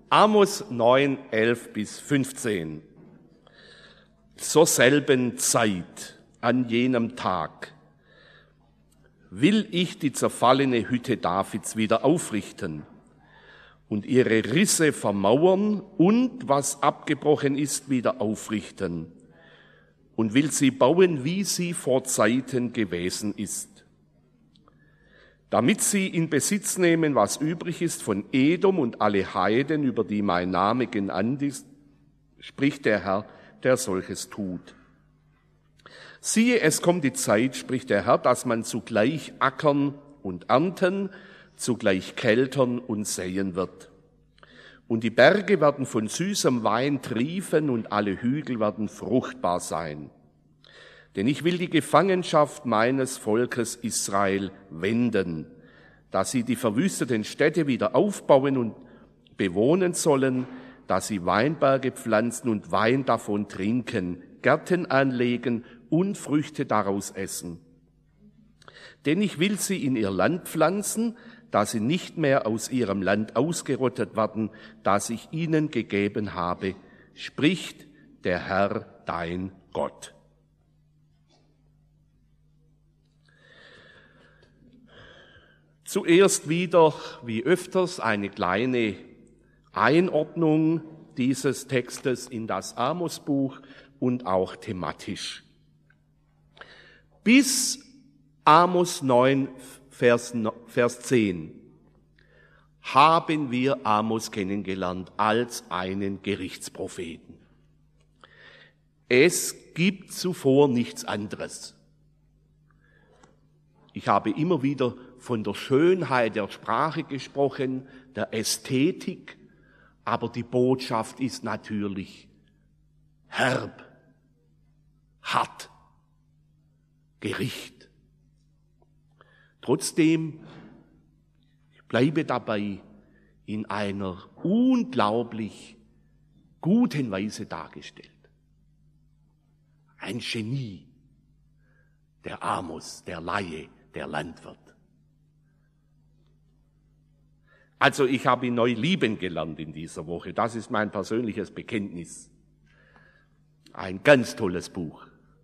Amos 9, 11 bis 15. Zur selben Zeit, an jenem Tag, will ich die zerfallene Hütte Davids wieder aufrichten und ihre Risse vermauern und was abgebrochen ist, wieder aufrichten und will sie bauen, wie sie vor Zeiten gewesen ist, damit sie in Besitz nehmen, was übrig ist von Edom und alle Heiden, über die mein Name genannt ist, spricht der Herr, der solches tut. Siehe, es kommt die Zeit, spricht der Herr, dass man zugleich ackern und ernten, zugleich keltern und säen wird. Und die Berge werden von süßem Wein triefen und alle Hügel werden fruchtbar sein. Denn ich will die Gefangenschaft meines Volkes Israel wenden, dass sie die verwüsteten Städte wieder aufbauen und bewohnen sollen, dass sie Weinberge pflanzen und Wein davon trinken, Gärten anlegen und Früchte daraus essen. Denn ich will sie in ihr Land pflanzen, dass sie nicht mehr aus ihrem Land ausgerottet werden, das ich ihnen gegeben habe, spricht der Herr, dein Gott. Zuerst wieder, wie öfters, eine kleine Einordnung dieses Textes in das Amos-Buch und auch thematisch. Bis Amos 9, Vers 10 haben wir Amos kennengelernt als einen Gerichtspropheten. Es gibt zuvor nichts anderes. Ich habe immer wieder von der Schönheit der Sprache gesprochen, der Ästhetik, aber die Botschaft ist natürlich herb, hart, Gericht. Trotzdem, ich bleibe dabei, in einer unglaublich guten Weise dargestellt. Ein Genie, der Amos, der Laie, der Landwirt. Also ich habe ihn neu lieben gelernt in dieser Woche. Das ist mein persönliches Bekenntnis. Ein ganz tolles Buch.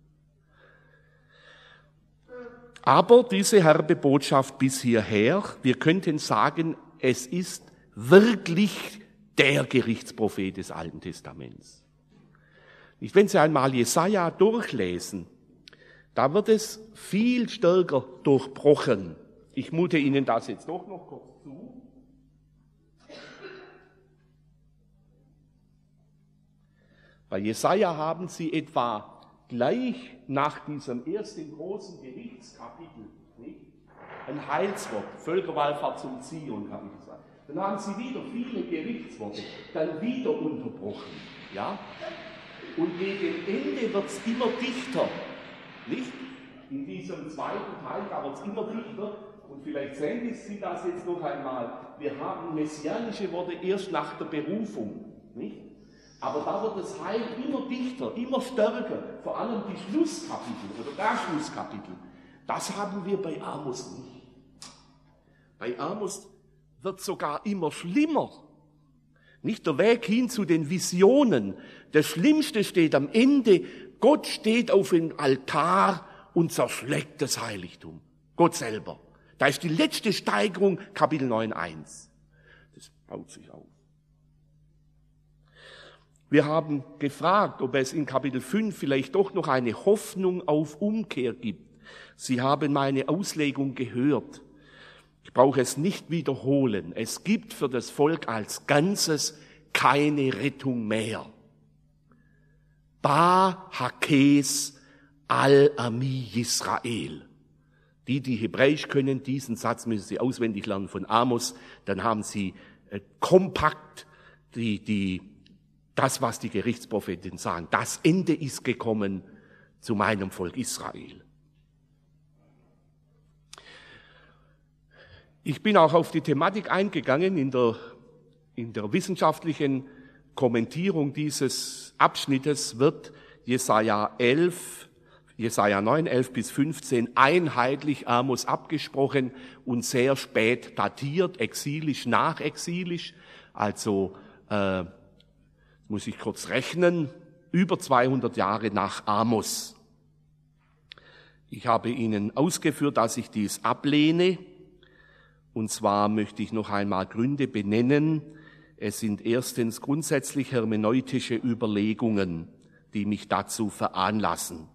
Aber diese herbe Botschaft bis hierher, wir könnten sagen, es ist wirklich der Gerichtsprophet des Alten Testaments. Nicht, wenn Sie einmal Jesaja durchlesen, da wird es viel stärker durchbrochen. Ich mute Ihnen das jetzt doch noch kurz zu. Bei Jesaja haben Sie etwa gleich nach diesem ersten großen Gerichtskapitel nicht, ein Heilswort, Völkerwallfahrt zum Zion, Kapitel 2. Dann haben Sie wieder viele Gerichtsworte, dann wieder unterbrochen. Ja? Und gegen Ende wird es immer dichter. Nicht? In diesem zweiten Teil, da wird es immer dichter. Und vielleicht sehen Sie das jetzt noch einmal. Wir haben messianische Worte erst nach der Berufung. Nicht? Aber da wird das Heil immer dichter, immer stärker. Vor allem die Schlusskapitel oder das Schlusskapitel. Das haben wir bei Amos nicht. Bei Amos wird sogar immer schlimmer. Nicht der Weg hin zu den Visionen. Das Schlimmste steht am Ende. Gott steht auf dem Altar und zerschlägt das Heiligtum. Gott selber. Da ist die letzte Steigerung, Kapitel 9,1. Das baut sich auf. Wir haben gefragt, ob es in Kapitel 5 vielleicht doch noch eine Hoffnung auf Umkehr gibt. Sie haben meine Auslegung gehört. Ich brauche es nicht wiederholen. Es gibt für das Volk als Ganzes keine Rettung mehr. Ba Hakes al-Ami Yisrael. Die Hebräisch können, diesen Satz müssen Sie auswendig lernen von Amos, dann haben Sie kompakt das, was die Gerichtspropheten sagen. Das Ende ist gekommen zu meinem Volk Israel. Ich bin auch auf die Thematik eingegangen in der wissenschaftlichen Kommentierung dieses Abschnittes wird Jesaja 9, 11 bis 15 einheitlich Amos abgesprochen und sehr spät datiert, exilisch, nachexilisch, also muss ich kurz rechnen, über 200 Jahre nach Amos. Ich habe Ihnen ausgeführt, dass ich dies ablehne. Und zwar möchte ich noch einmal Gründe benennen. Es sind erstens grundsätzlich hermeneutische Überlegungen, die mich dazu veranlassen.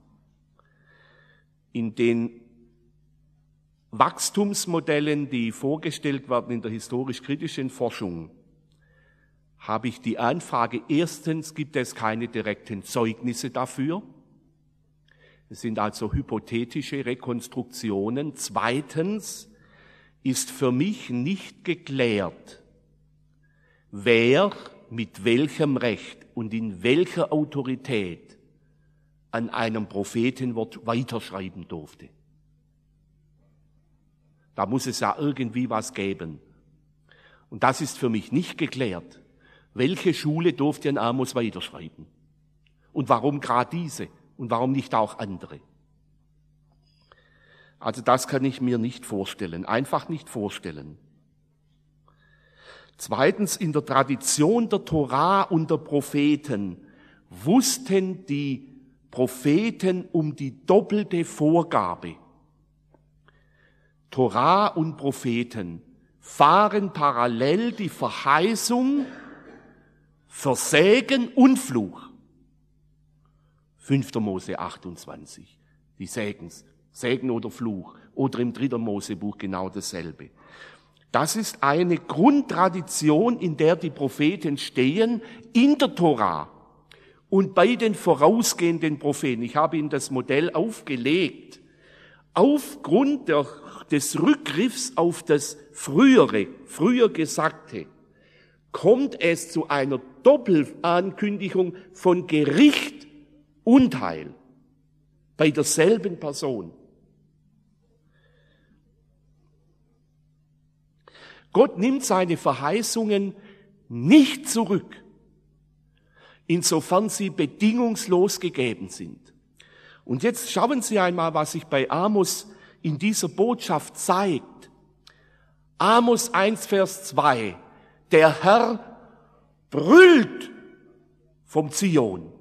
In den Wachstumsmodellen, die vorgestellt werden in der historisch-kritischen Forschung, habe ich die Anfrage, erstens gibt es keine direkten Zeugnisse dafür. Es sind also hypothetische Rekonstruktionen. Zweitens ist für mich nicht geklärt, wer mit welchem Recht und in welcher Autorität an einem Prophetenwort weiterschreiben durfte. Da muss es ja irgendwie was geben. Und das ist für mich nicht geklärt. Welche Schule durfte an Amos weiterschreiben? Und warum gerade diese? Und warum nicht auch andere? Also das kann ich mir nicht vorstellen, einfach nicht vorstellen. Zweitens, in der Tradition der Torah und der Propheten wussten die Propheten um die doppelte Vorgabe. Torah und Propheten fahren parallel die Verheißung für Segen und Fluch. 5. Mose 28, die Segen oder Fluch. Oder im 3. Mosebuch genau dasselbe. Das ist eine Grundtradition, in der die Propheten stehen, in der Torah und bei den vorausgehenden Propheten. Ich habe Ihnen das Modell aufgelegt. Aufgrund des Rückgriffs auf das früher Gesagte, kommt es zu einer Doppelankündigung von Gericht und Heil bei derselben Person. Gott nimmt seine Verheißungen nicht zurück, insofern sie bedingungslos gegeben sind. Und jetzt schauen Sie einmal, was sich bei Amos in dieser Botschaft zeigt. Amos 1, Vers 2. Der Herr brüllt vom Zion.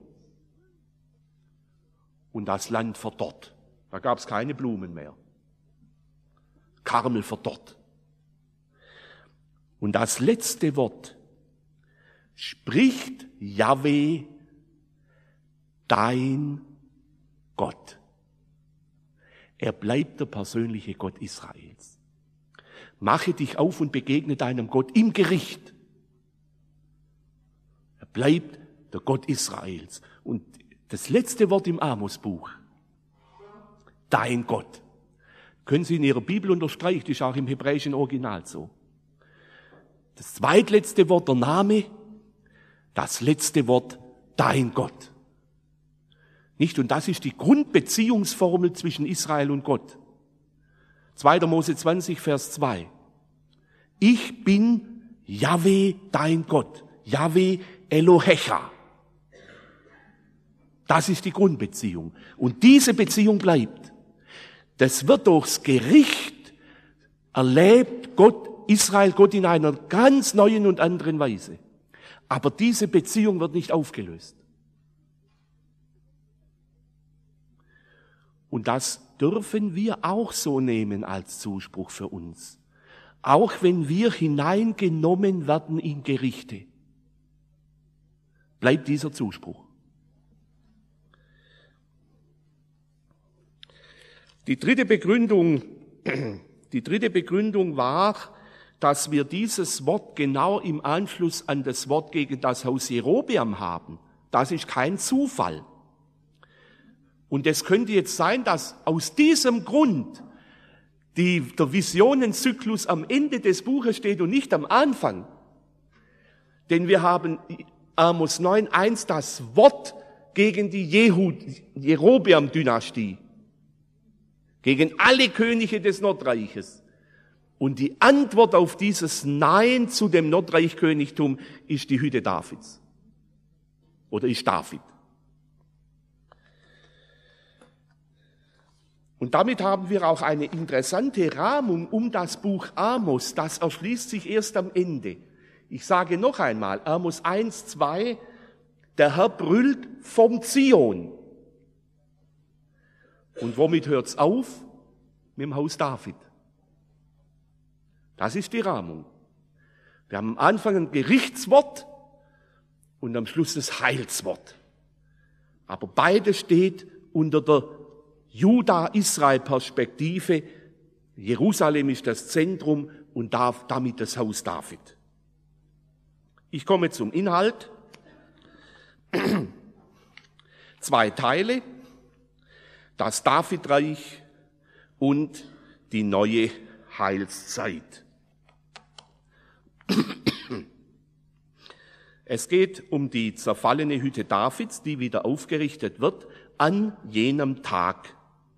Und das Land verdorrt. Da gab es keine Blumen mehr. Karmel verdorrt. Und das letzte Wort spricht Jahwe, dein Gott. Er bleibt der persönliche Gott Israels. Mache dich auf und begegne deinem Gott im Gericht. Er bleibt der Gott Israels. Und das letzte Wort im Amos-Buch, dein Gott. Können Sie in Ihrer Bibel unterstreichen, ist auch im hebräischen Original so. Das zweitletzte Wort, der Name, das letzte Wort, dein Gott. Nicht? Und das ist die Grundbeziehungsformel zwischen Israel und Gott. 2. Mose 20, Vers 2. Ich bin Jahwe, dein Gott. Jahwe Elohecha. Das ist die Grundbeziehung. Und diese Beziehung bleibt. Das wird durchs Gericht erlebt Israel Gott in einer ganz neuen und anderen Weise. Aber diese Beziehung wird nicht aufgelöst. Und das dürfen wir auch so nehmen als Zuspruch für uns. Auch wenn wir hineingenommen werden in Gerichte, bleibt dieser Zuspruch. Die dritte Begründung war, dass wir dieses Wort genau im Anschluss an das Wort gegen das Haus Jerobeam haben. Das ist kein Zufall. Und es könnte jetzt sein, dass aus diesem Grund der Visionenzyklus am Ende des Buches steht und nicht am Anfang. Denn wir haben Amos 9,1 das Wort gegen die Jerobeam-Dynastie, gegen alle Könige des Nordreiches. Und die Antwort auf dieses Nein zu dem Nordreichkönigtum ist die Hütte Davids. Oder ist David. Und damit haben wir auch eine interessante Rahmung um das Buch Amos. Das erschließt sich erst am Ende. Ich sage noch einmal, Amos 1, 2, der Herr brüllt vom Zion. Und womit hört's auf? Mit dem Haus David. Das ist die Rahmung. Wir haben am Anfang ein Gerichtswort und am Schluss das Heilswort. Aber beides steht unter der Juda-Israel-Perspektive. Jerusalem ist das Zentrum und damit das Haus David. Ich komme zum Inhalt. 2 Teile. Das Davidreich und die neue Heilszeit. Es geht um die zerfallene Hütte Davids, die wieder aufgerichtet wird an jenem Tag.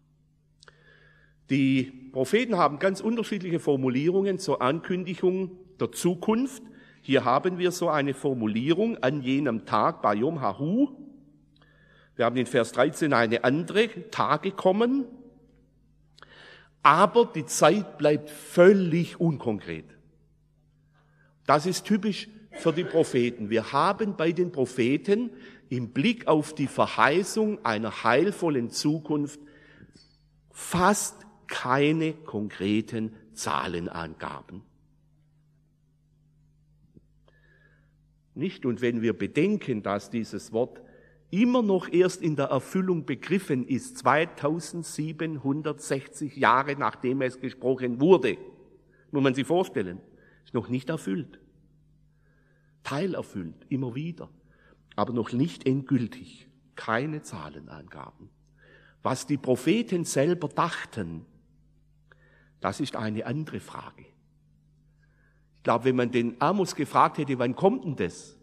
Die Propheten haben ganz unterschiedliche Formulierungen zur Ankündigung der Zukunft. Hier haben wir so eine Formulierung an jenem Tag bei Yom Hahu. Wir haben in Vers 13 eine andere, Tage kommen. Aber die Zeit bleibt völlig unkonkret. Das ist typisch für die Propheten. Wir haben bei den Propheten im Blick auf die Verheißung einer heilvollen Zukunft fast keine konkreten Zahlenangaben. Nicht? Und wenn wir bedenken, dass dieses Wort immer noch erst in der Erfüllung begriffen ist, 2760 Jahre nachdem es gesprochen wurde, muss man sich vorstellen, ist noch nicht erfüllt. Teilerfüllt, immer wieder, aber noch nicht endgültig. Keine Zahlenangaben. Was die Propheten selber dachten, das ist eine andere Frage. Ich glaube, wenn man den Amos gefragt hätte, wann kommt denn das?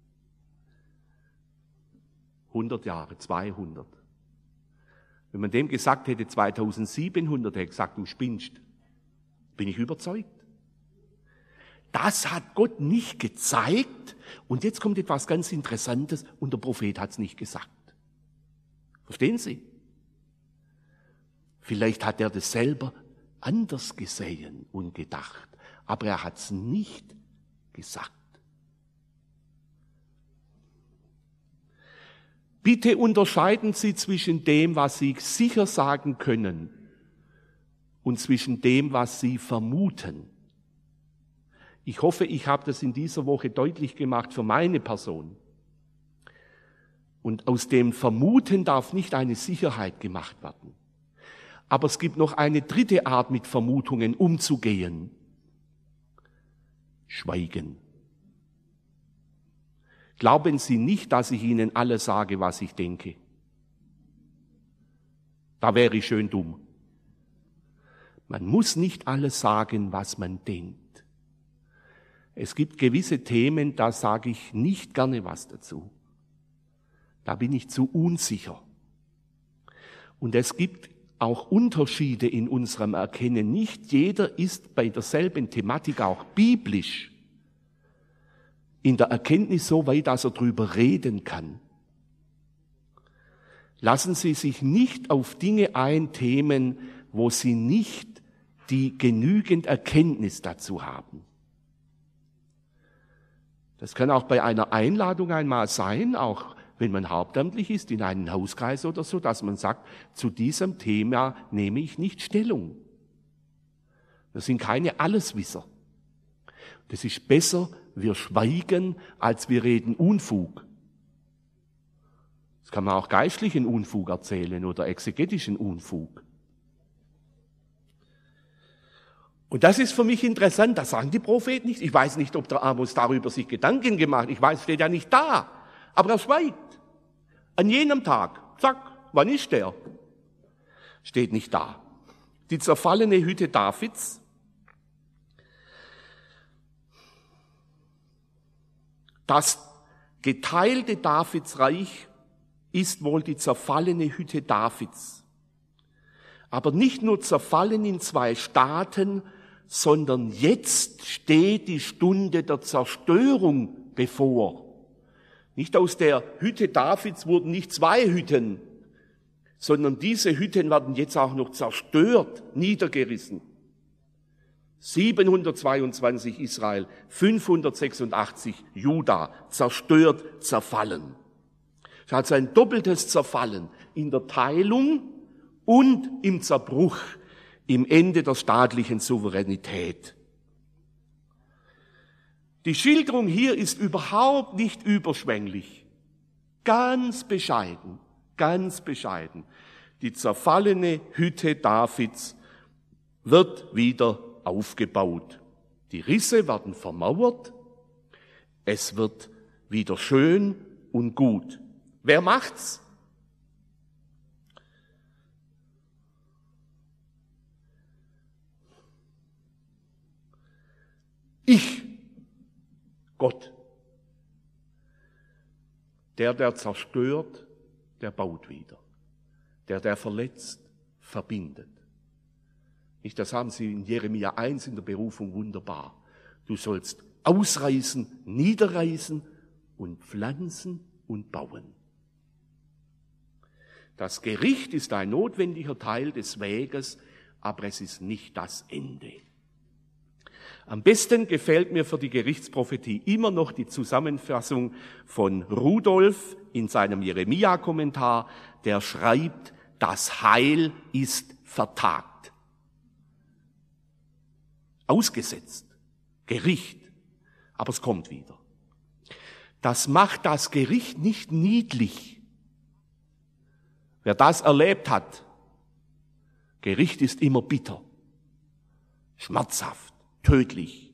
100 Jahre, 200. Wenn man dem gesagt hätte, 2700, hätte er gesagt, du spinnst. Bin ich überzeugt. Das hat Gott nicht gezeigt. Und jetzt kommt etwas ganz Interessantes und der Prophet hat es nicht gesagt. Verstehen Sie? Vielleicht hat er das selber anders gesehen und gedacht, aber er hat es nicht gesagt. Bitte unterscheiden Sie zwischen dem, was Sie sicher sagen können, und zwischen dem, was Sie vermuten. Ich hoffe, ich habe das in dieser Woche deutlich gemacht für meine Person. Und aus dem Vermuten darf nicht eine Sicherheit gemacht werden. Aber es gibt noch eine dritte Art, mit Vermutungen umzugehen. Schweigen. Glauben Sie nicht, dass ich Ihnen alles sage, was ich denke. Da wäre ich schön dumm. Man muss nicht alles sagen, was man denkt. Es gibt gewisse Themen, da sage ich nicht gerne was dazu. Da bin ich zu unsicher. Und es gibt auch Unterschiede in unserem Erkennen. Nicht jeder ist bei derselben Thematik auch biblisch in der Erkenntnis so weit, dass er drüber reden kann. Lassen Sie sich nicht auf Dinge ein, Themen, wo Sie nicht die genügend Erkenntnis dazu haben. Das kann auch bei einer Einladung einmal sein, auch wenn man hauptamtlich ist, in einen Hauskreis oder so, dass man sagt, zu diesem Thema nehme ich nicht Stellung. Das sind keine Alleswisser. Das ist besser, wir schweigen, als wir reden Unfug. Das kann man auch geistlichen Unfug erzählen oder exegetischen Unfug. Und das ist für mich interessant, das sagen die Propheten nicht. Ich weiß nicht, ob der Amos darüber sich Gedanken gemacht hat. Ich weiß, steht ja nicht da. Aber er schweigt. An jenem Tag, zack, wann ist der? Steht nicht da. Die zerfallene Hütte Davids. Das geteilte Davidsreich ist wohl die zerfallene Hütte Davids. Aber nicht nur zerfallen in 2 Staaten, sondern jetzt steht die Stunde der Zerstörung bevor. Nicht aus der Hütte Davids wurden nicht 2 Hütten, sondern diese Hütten werden jetzt auch noch zerstört, niedergerissen. 722 Israel, 586 Juda, zerstört, zerfallen. Es hat ein doppeltes Zerfallen in der Teilung und im Zerbruch, im Ende der staatlichen Souveränität. Die Schilderung hier ist überhaupt nicht überschwänglich. Ganz bescheiden, ganz bescheiden. Die zerfallene Hütte Davids wird wieder aufgebaut. Die Risse werden vermauert. Es wird wieder schön und gut. Wer macht's? Ich, Gott. Der zerstört, der baut wieder. Der verletzt, verbindet. Nicht, das haben Sie in Jeremia 1 in der Berufung wunderbar. Du sollst ausreißen, niederreißen und pflanzen und bauen. Das Gericht ist ein notwendiger Teil des Weges, aber es ist nicht das Ende. Am besten gefällt mir für die Gerichtsprophetie immer noch die Zusammenfassung von Rudolf in seinem Jeremia-Kommentar, der schreibt, das Heil ist vertagt. Ausgesetzt. Gericht. Aber es kommt wieder. Das macht das Gericht nicht niedlich. Wer das erlebt hat, Gericht ist immer bitter, schmerzhaft, tödlich.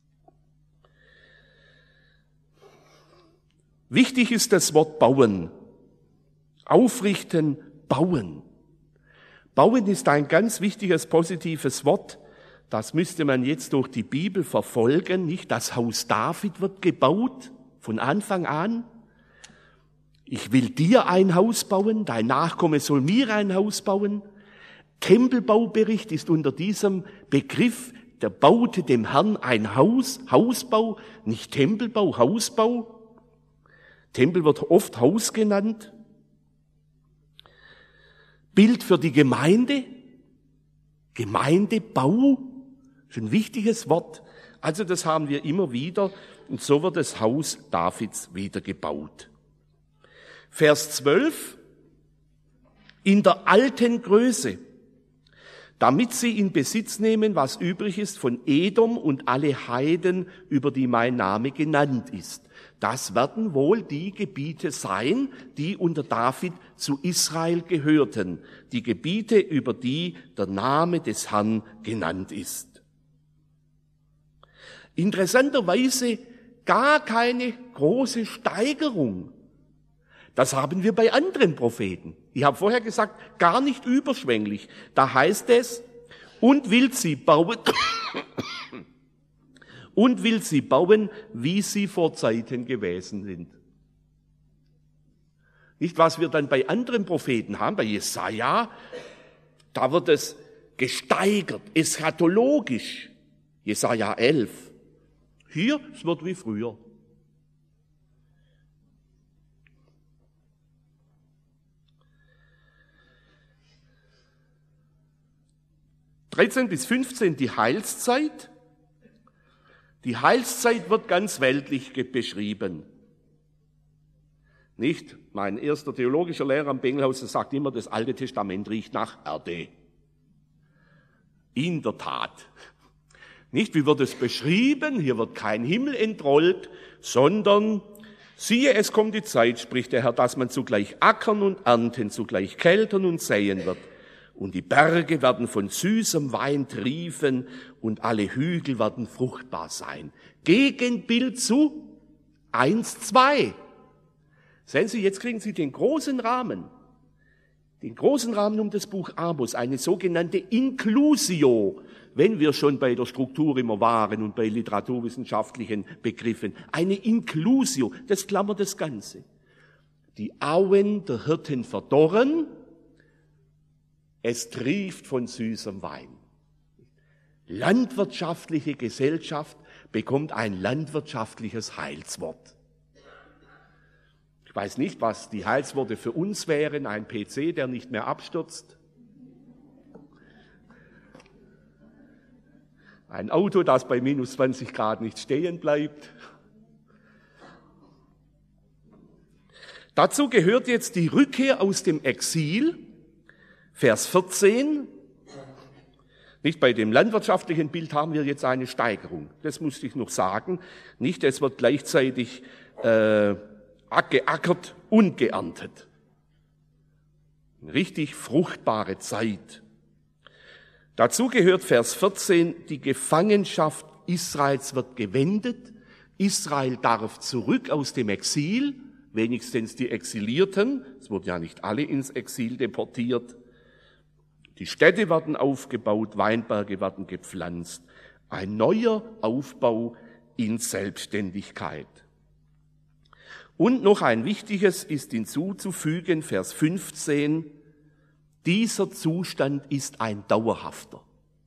Wichtig ist das Wort bauen. Aufrichten, bauen. Bauen ist ein ganz wichtiges, positives Wort. Das müsste man jetzt durch die Bibel verfolgen. Nicht das Haus David wird gebaut, von Anfang an. Ich will dir ein Haus bauen, dein Nachkomme soll mir ein Haus bauen. Tempelbaubericht ist unter diesem Begriff, der baute dem Herrn ein Haus, Hausbau, nicht Tempelbau, Hausbau. Tempel wird oft Haus genannt. Bild für die Gemeinde, Gemeindebau, ist ein wichtiges Wort. Also das haben wir immer wieder und so wird das Haus Davids wieder gebaut. Vers 12, in der alten Größe, damit sie in Besitz nehmen, was übrig ist von Edom und alle Heiden, über die mein Name genannt ist. Das werden wohl die Gebiete sein, die unter David zu Israel gehörten, die Gebiete, über die der Name des Herrn genannt ist. Interessanterweise gar keine große Steigerung. Das haben wir bei anderen Propheten. Ich habe vorher gesagt, gar nicht überschwänglich. Da heißt es, und will sie bauen, wie sie vor Zeiten gewesen sind. Nicht, was wir dann bei anderen Propheten haben, bei Jesaja, da wird es gesteigert, eschatologisch. Jesaja 11. Hier, es wird wie früher. (13 bis 15) die Heilszeit. Die Heilszeit wird ganz weltlich beschrieben. Nicht? Mein erster theologischer Lehrer am Bengelhaus sagt immer, das Alte Testament riecht nach Erde. In der Tat. Nicht? Wie wird es beschrieben? Hier wird kein Himmel entrollt, sondern siehe, es kommt die Zeit, spricht der Herr, dass man zugleich ackern und ernten, zugleich keltern und säen wird. Und die Berge werden von süßem Wein triefen und alle Hügel werden fruchtbar sein. Gegenbild zu 1,2. Sehen Sie, jetzt kriegen Sie den großen Rahmen um das Buch Amos, eine sogenannte Inclusio, wenn wir schon bei der Struktur immer waren und bei literaturwissenschaftlichen Begriffen. Eine Inclusio, das klammert das Ganze. Die Auen der Hirten verdorren, es trieft von süßem Wein. Landwirtschaftliche Gesellschaft bekommt ein landwirtschaftliches Heilswort. Ich weiß nicht, was die Heilsworte für uns wären. Ein PC, der nicht mehr abstürzt. Ein Auto, das bei minus 20 Grad nicht stehen bleibt. Dazu gehört jetzt die Rückkehr aus dem Exil, Vers 14. Nicht bei dem landwirtschaftlichen Bild haben wir jetzt eine Steigerung. Das musste ich noch sagen. Nicht, es wird gleichzeitig geackert und geerntet. Eine richtig fruchtbare Zeit. Dazu gehört Vers 14, die Gefangenschaft Israels wird gewendet. Israel darf zurück aus dem Exil, wenigstens die Exilierten. Es wurden ja nicht alle ins Exil deportiert. Die Städte werden aufgebaut, Weinberge werden gepflanzt. Ein neuer Aufbau in Selbstständigkeit. Und noch ein wichtiges ist hinzuzufügen, Vers 15, dieser Zustand ist ein dauerhafter.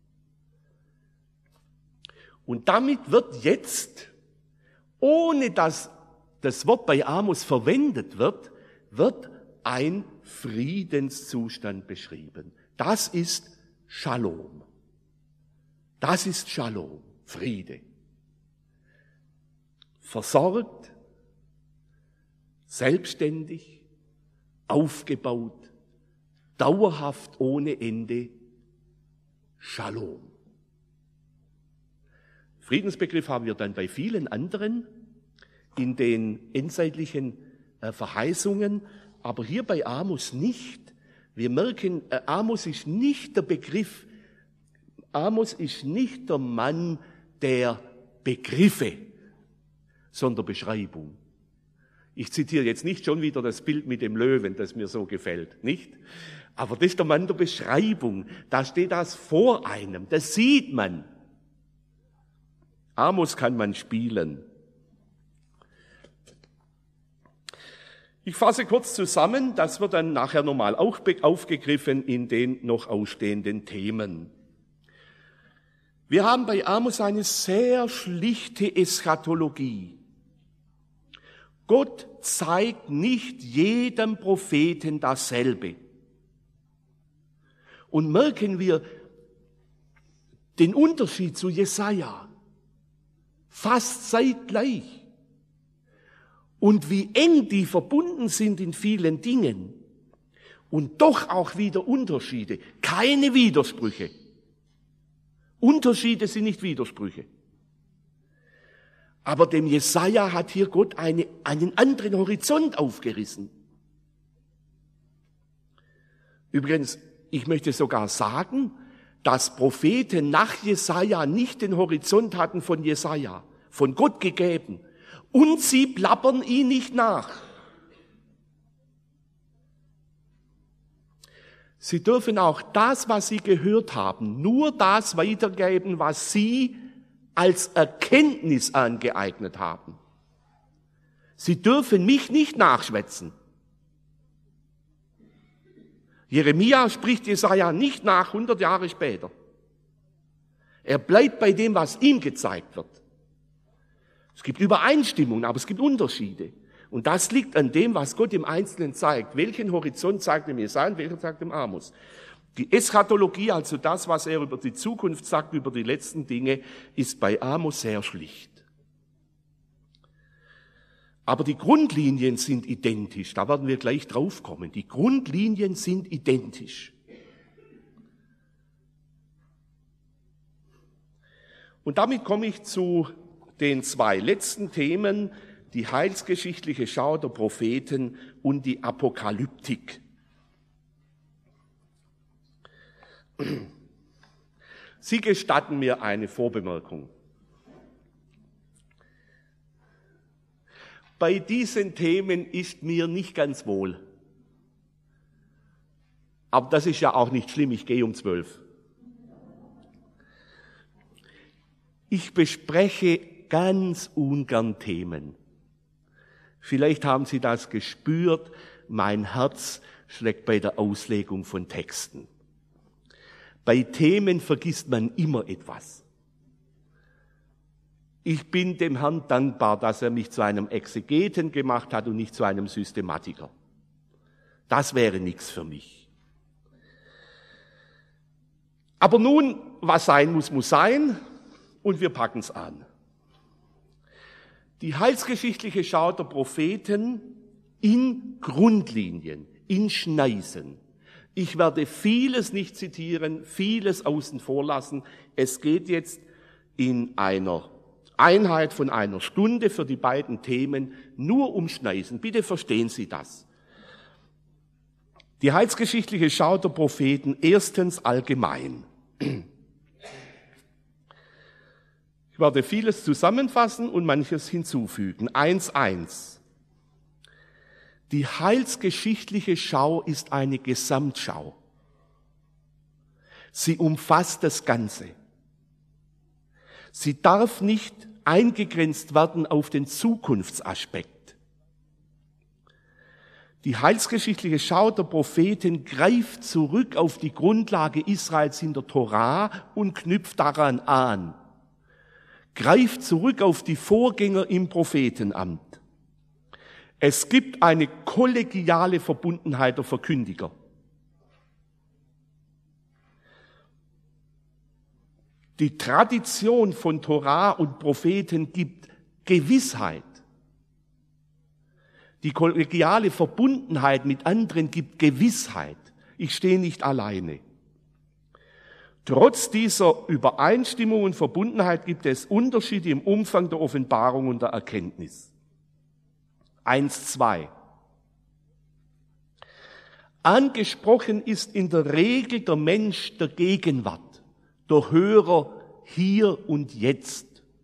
Und damit wird jetzt, ohne dass das Wort bei Amos verwendet wird, ein Friedenszustand beschrieben. Das ist Shalom. Das ist Shalom, Friede. Versorgt, selbstständig, aufgebaut, dauerhaft ohne Ende, Shalom. Friedensbegriff haben wir dann bei vielen anderen in den endzeitlichen Verheißungen, aber hier bei Amos nicht. Wir merken, Amos ist nicht der Begriff, Amos ist nicht der Mann der Begriffe, sondern Beschreibung. Ich zitiere jetzt nicht schon wieder das Bild mit dem Löwen, das mir so gefällt, nicht? Aber das ist der Mann der Beschreibung. Da steht das vor einem, das sieht man. Amos kann man spielen. Ich fasse kurz zusammen, das wird dann nachher nochmal auch aufgegriffen in den noch ausstehenden Themen. Wir haben bei Amos eine sehr schlichte Eschatologie. Gott zeigt nicht jedem Propheten dasselbe. Und merken wir den Unterschied zu Jesaja. Fast zeitgleich. Und wie eng die verbunden sind in vielen Dingen. Und doch auch wieder Unterschiede. Keine Widersprüche. Unterschiede sind nicht Widersprüche. Aber dem Jesaja hat hier Gott einen anderen Horizont aufgerissen. Übrigens, ich möchte sogar sagen, dass Propheten nach Jesaja nicht den Horizont hatten von Jesaja, von Gott gegeben. Und sie plappern ihn nicht nach. Sie dürfen auch das, was sie gehört haben, nur das weitergeben, was sie als Erkenntnis angeeignet haben. Sie dürfen mich nicht nachschwätzen. Jeremia spricht Jesaja nicht nach 100 Jahre später. Er bleibt bei dem, was ihm gezeigt wird. Es gibt Übereinstimmungen, aber es gibt Unterschiede. Und das liegt an dem, was Gott im Einzelnen zeigt. Welchen Horizont zeigt dem Jesaja und welchen zeigt dem Amos? Die Eschatologie, also das, was er über die Zukunft sagt, über die letzten Dinge, ist bei Amos sehr schlicht. Aber die Grundlinien sind identisch. Da werden wir gleich drauf kommen. Die Grundlinien sind identisch. Und damit komme ich zu den zwei letzten Themen, die heilsgeschichtliche Schau der Propheten und die Apokalyptik. Sie gestatten mir eine Vorbemerkung. Bei diesen Themen ist mir nicht ganz wohl. Aber das ist ja auch nicht schlimm, ich gehe um 12. Ich bespreche ganz ungern Themen. Vielleicht haben Sie das gespürt, mein Herz schlägt bei der Auslegung von Texten. Bei Themen vergisst man immer etwas. Ich bin dem Herrn dankbar, dass er mich zu einem Exegeten gemacht hat und nicht zu einem Systematiker. Das wäre nichts für mich. Aber nun, was sein muss, muss sein. und wir packen es an. Die heilsgeschichtliche Schau der Propheten in Grundlinien, in Schneisen. Ich werde vieles nicht zitieren, vieles außen vor lassen. Es geht jetzt in einer Einheit von einer Stunde für die beiden Themen nur um Schneisen. Bitte verstehen Sie das. Die heilsgeschichtliche Schau der Propheten, erstens allgemein. Ich werde vieles zusammenfassen und manches hinzufügen. 1.1. Die heilsgeschichtliche Schau ist eine Gesamtschau. Sie umfasst das Ganze. Sie darf nicht eingegrenzt werden auf den Zukunftsaspekt. Die heilsgeschichtliche Schau der Propheten greift zurück auf die Grundlage Israels in der Torah und knüpft daran an. Greift zurück auf die Vorgänger im Prophetenamt. Es gibt eine kollegiale Verbundenheit der Verkündiger. Die Tradition von Torah und Propheten gibt Gewissheit. Die kollegiale Verbundenheit mit anderen gibt Gewissheit. Ich stehe nicht alleine. Trotz dieser Übereinstimmung und Verbundenheit gibt es Unterschiede im Umfang der Offenbarung und der Erkenntnis. 1.2. Angesprochen ist in der Regel der Mensch der Gegenwart, der Hörer hier und jetzt.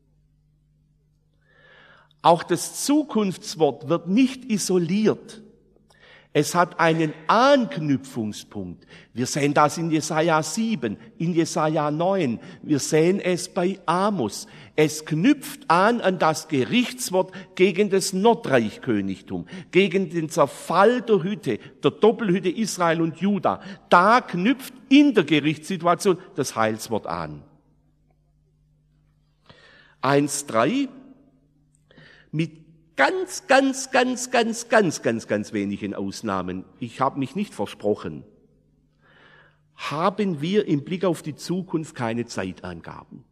Auch das Zukunftswort wird nicht isoliert. Es hat einen Anknüpfungspunkt. Wir sehen das in Jesaja 7, in Jesaja 9. Wir sehen es bei Amos. Es knüpft an das Gerichtswort gegen das Nordreichkönigtum, gegen den Zerfall der Hütte, der Doppelhütte Israel und Juda. Da knüpft in der Gerichtssituation das Heilswort an. 1.3. Mit ganz wenigen Ausnahmen, ich habe mich nicht versprochen, haben wir im Blick auf die Zukunft keine Zeitangaben.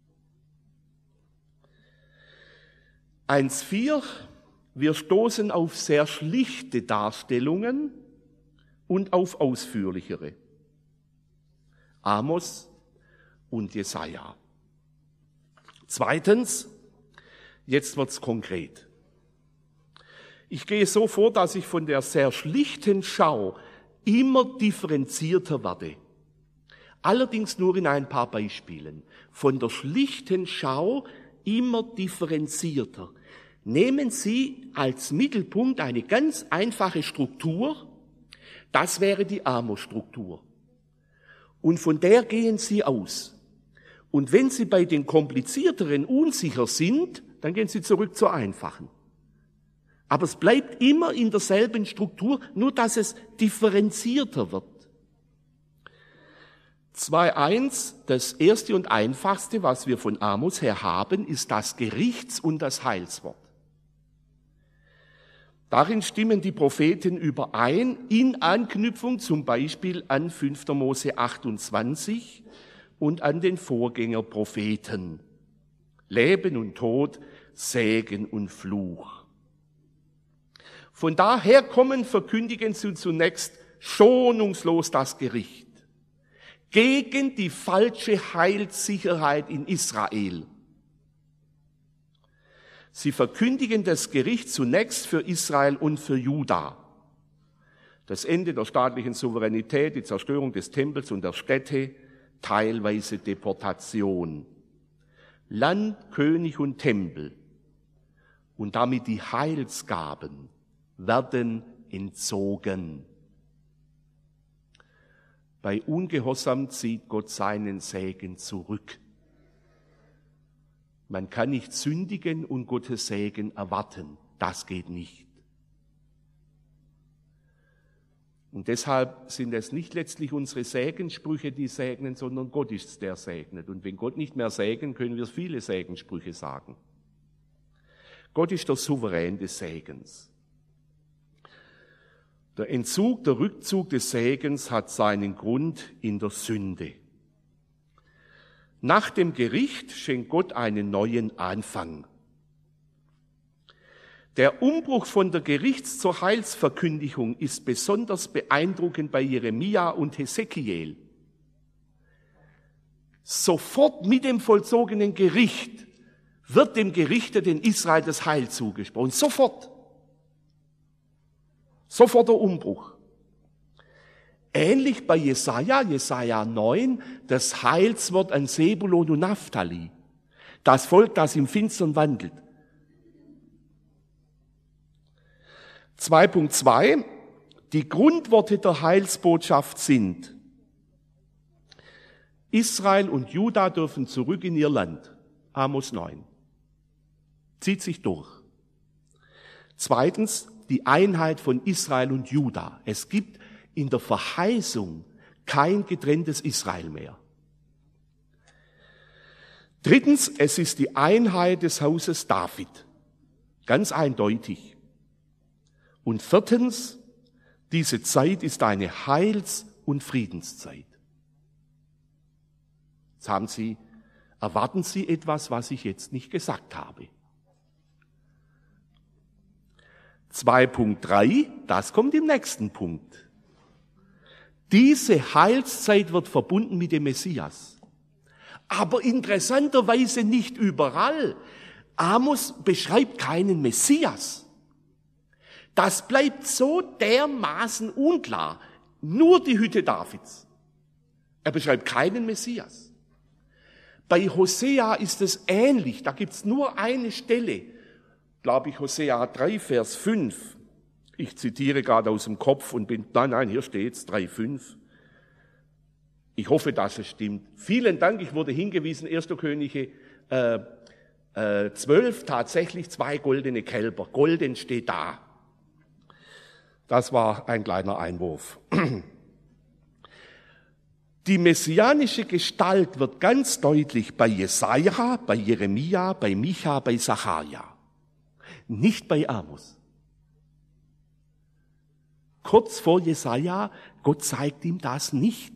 1.4, wir stoßen auf sehr schlichte Darstellungen und auf ausführlichere. Amos und Jesaja. Zweitens, jetzt wird's konkret. Ich gehe so vor, dass ich von der sehr schlichten Schau immer differenzierter werde. Allerdings nur in ein paar Beispielen. Von der schlichten Schau immer differenzierter. Nehmen Sie als Mittelpunkt eine ganz einfache Struktur. Das wäre die Amos-Struktur. Und von der gehen Sie aus. Und wenn Sie bei den komplizierteren unsicher sind, dann gehen Sie zurück zur einfachen. Aber es bleibt immer in derselben Struktur, nur dass es differenzierter wird. 2.1, das erste und einfachste, was wir von Amos her haben, ist das Gerichts- und das Heilswort. Darin stimmen die Propheten überein, in Anknüpfung zum Beispiel an 5. Mose 28 und an den Vorgängerpropheten. Leben und Tod, Segen und Fluch. Von daher verkündigen sie zunächst schonungslos das Gericht gegen die falsche Heilssicherheit in Israel. Sie verkündigen das Gericht zunächst für Israel und für Juda. Das Ende der staatlichen Souveränität, die Zerstörung des Tempels und der Städte, teilweise Deportation. Land, König und Tempel und damit die Heilsgaben werden entzogen. Bei Ungehorsam zieht Gott seinen Segen zurück. Man kann nicht sündigen und Gottes Segen erwarten. Das geht nicht. Und deshalb sind es nicht letztlich unsere Segenssprüche, die segnen, sondern Gott ist es, der segnet. Und wenn Gott nicht mehr segnet, können wir viele Segenssprüche sagen. Gott ist der Souverän des Segens. Der Entzug, der Rückzug des Segens hat seinen Grund in der Sünde. Nach dem Gericht schenkt Gott einen neuen Anfang. Der Umbruch von der Gerichts- zur Heilsverkündigung ist besonders beeindruckend bei Jeremia und Hesekiel. Sofort mit dem vollzogenen Gericht wird dem Gerichteten Israel das Heil zugesprochen. Sofort. Sofort der Umbruch. Ähnlich bei Jesaja 9, das Heilswort an Sebulon und Naphtali. Das Volk, das im Finstern wandelt. 2.2. Die Grundworte der Heilsbotschaft sind: Israel und Juda dürfen zurück in ihr Land. Amos 9. Zieht sich durch. Zweitens, die Einheit von Israel und Juda. Es gibt in der Verheißung kein getrenntes Israel mehr. Drittens, es ist die Einheit des Hauses David. Ganz eindeutig. Und viertens, diese Zeit ist eine Heils- und Friedenszeit. Jetzt erwarten Sie etwas, was ich jetzt nicht gesagt habe. 2.3, das kommt im nächsten Punkt. Diese Heilszeit wird verbunden mit dem Messias. Aber interessanterweise nicht überall. Amos beschreibt keinen Messias. Das bleibt so dermaßen unklar. Nur die Hütte Davids. Er beschreibt keinen Messias. Bei Hosea ist es ähnlich. Da gibt's nur eine Stelle. Glaube ich, Hosea 3, Vers 5. Ich zitiere gerade aus dem Kopf und nein, hier steht's, 3,5. Ich hoffe, dass es stimmt. Vielen Dank, ich wurde hingewiesen, 1. Könige 12, tatsächlich 2 goldene Kälber. Golden steht da. Das war ein kleiner Einwurf. Die messianische Gestalt wird ganz deutlich bei Jesaja, bei Jeremia, bei Micha, bei Sacharja. Nicht bei Amos. Kurz vor Jesaja, Gott zeigt ihm das nicht.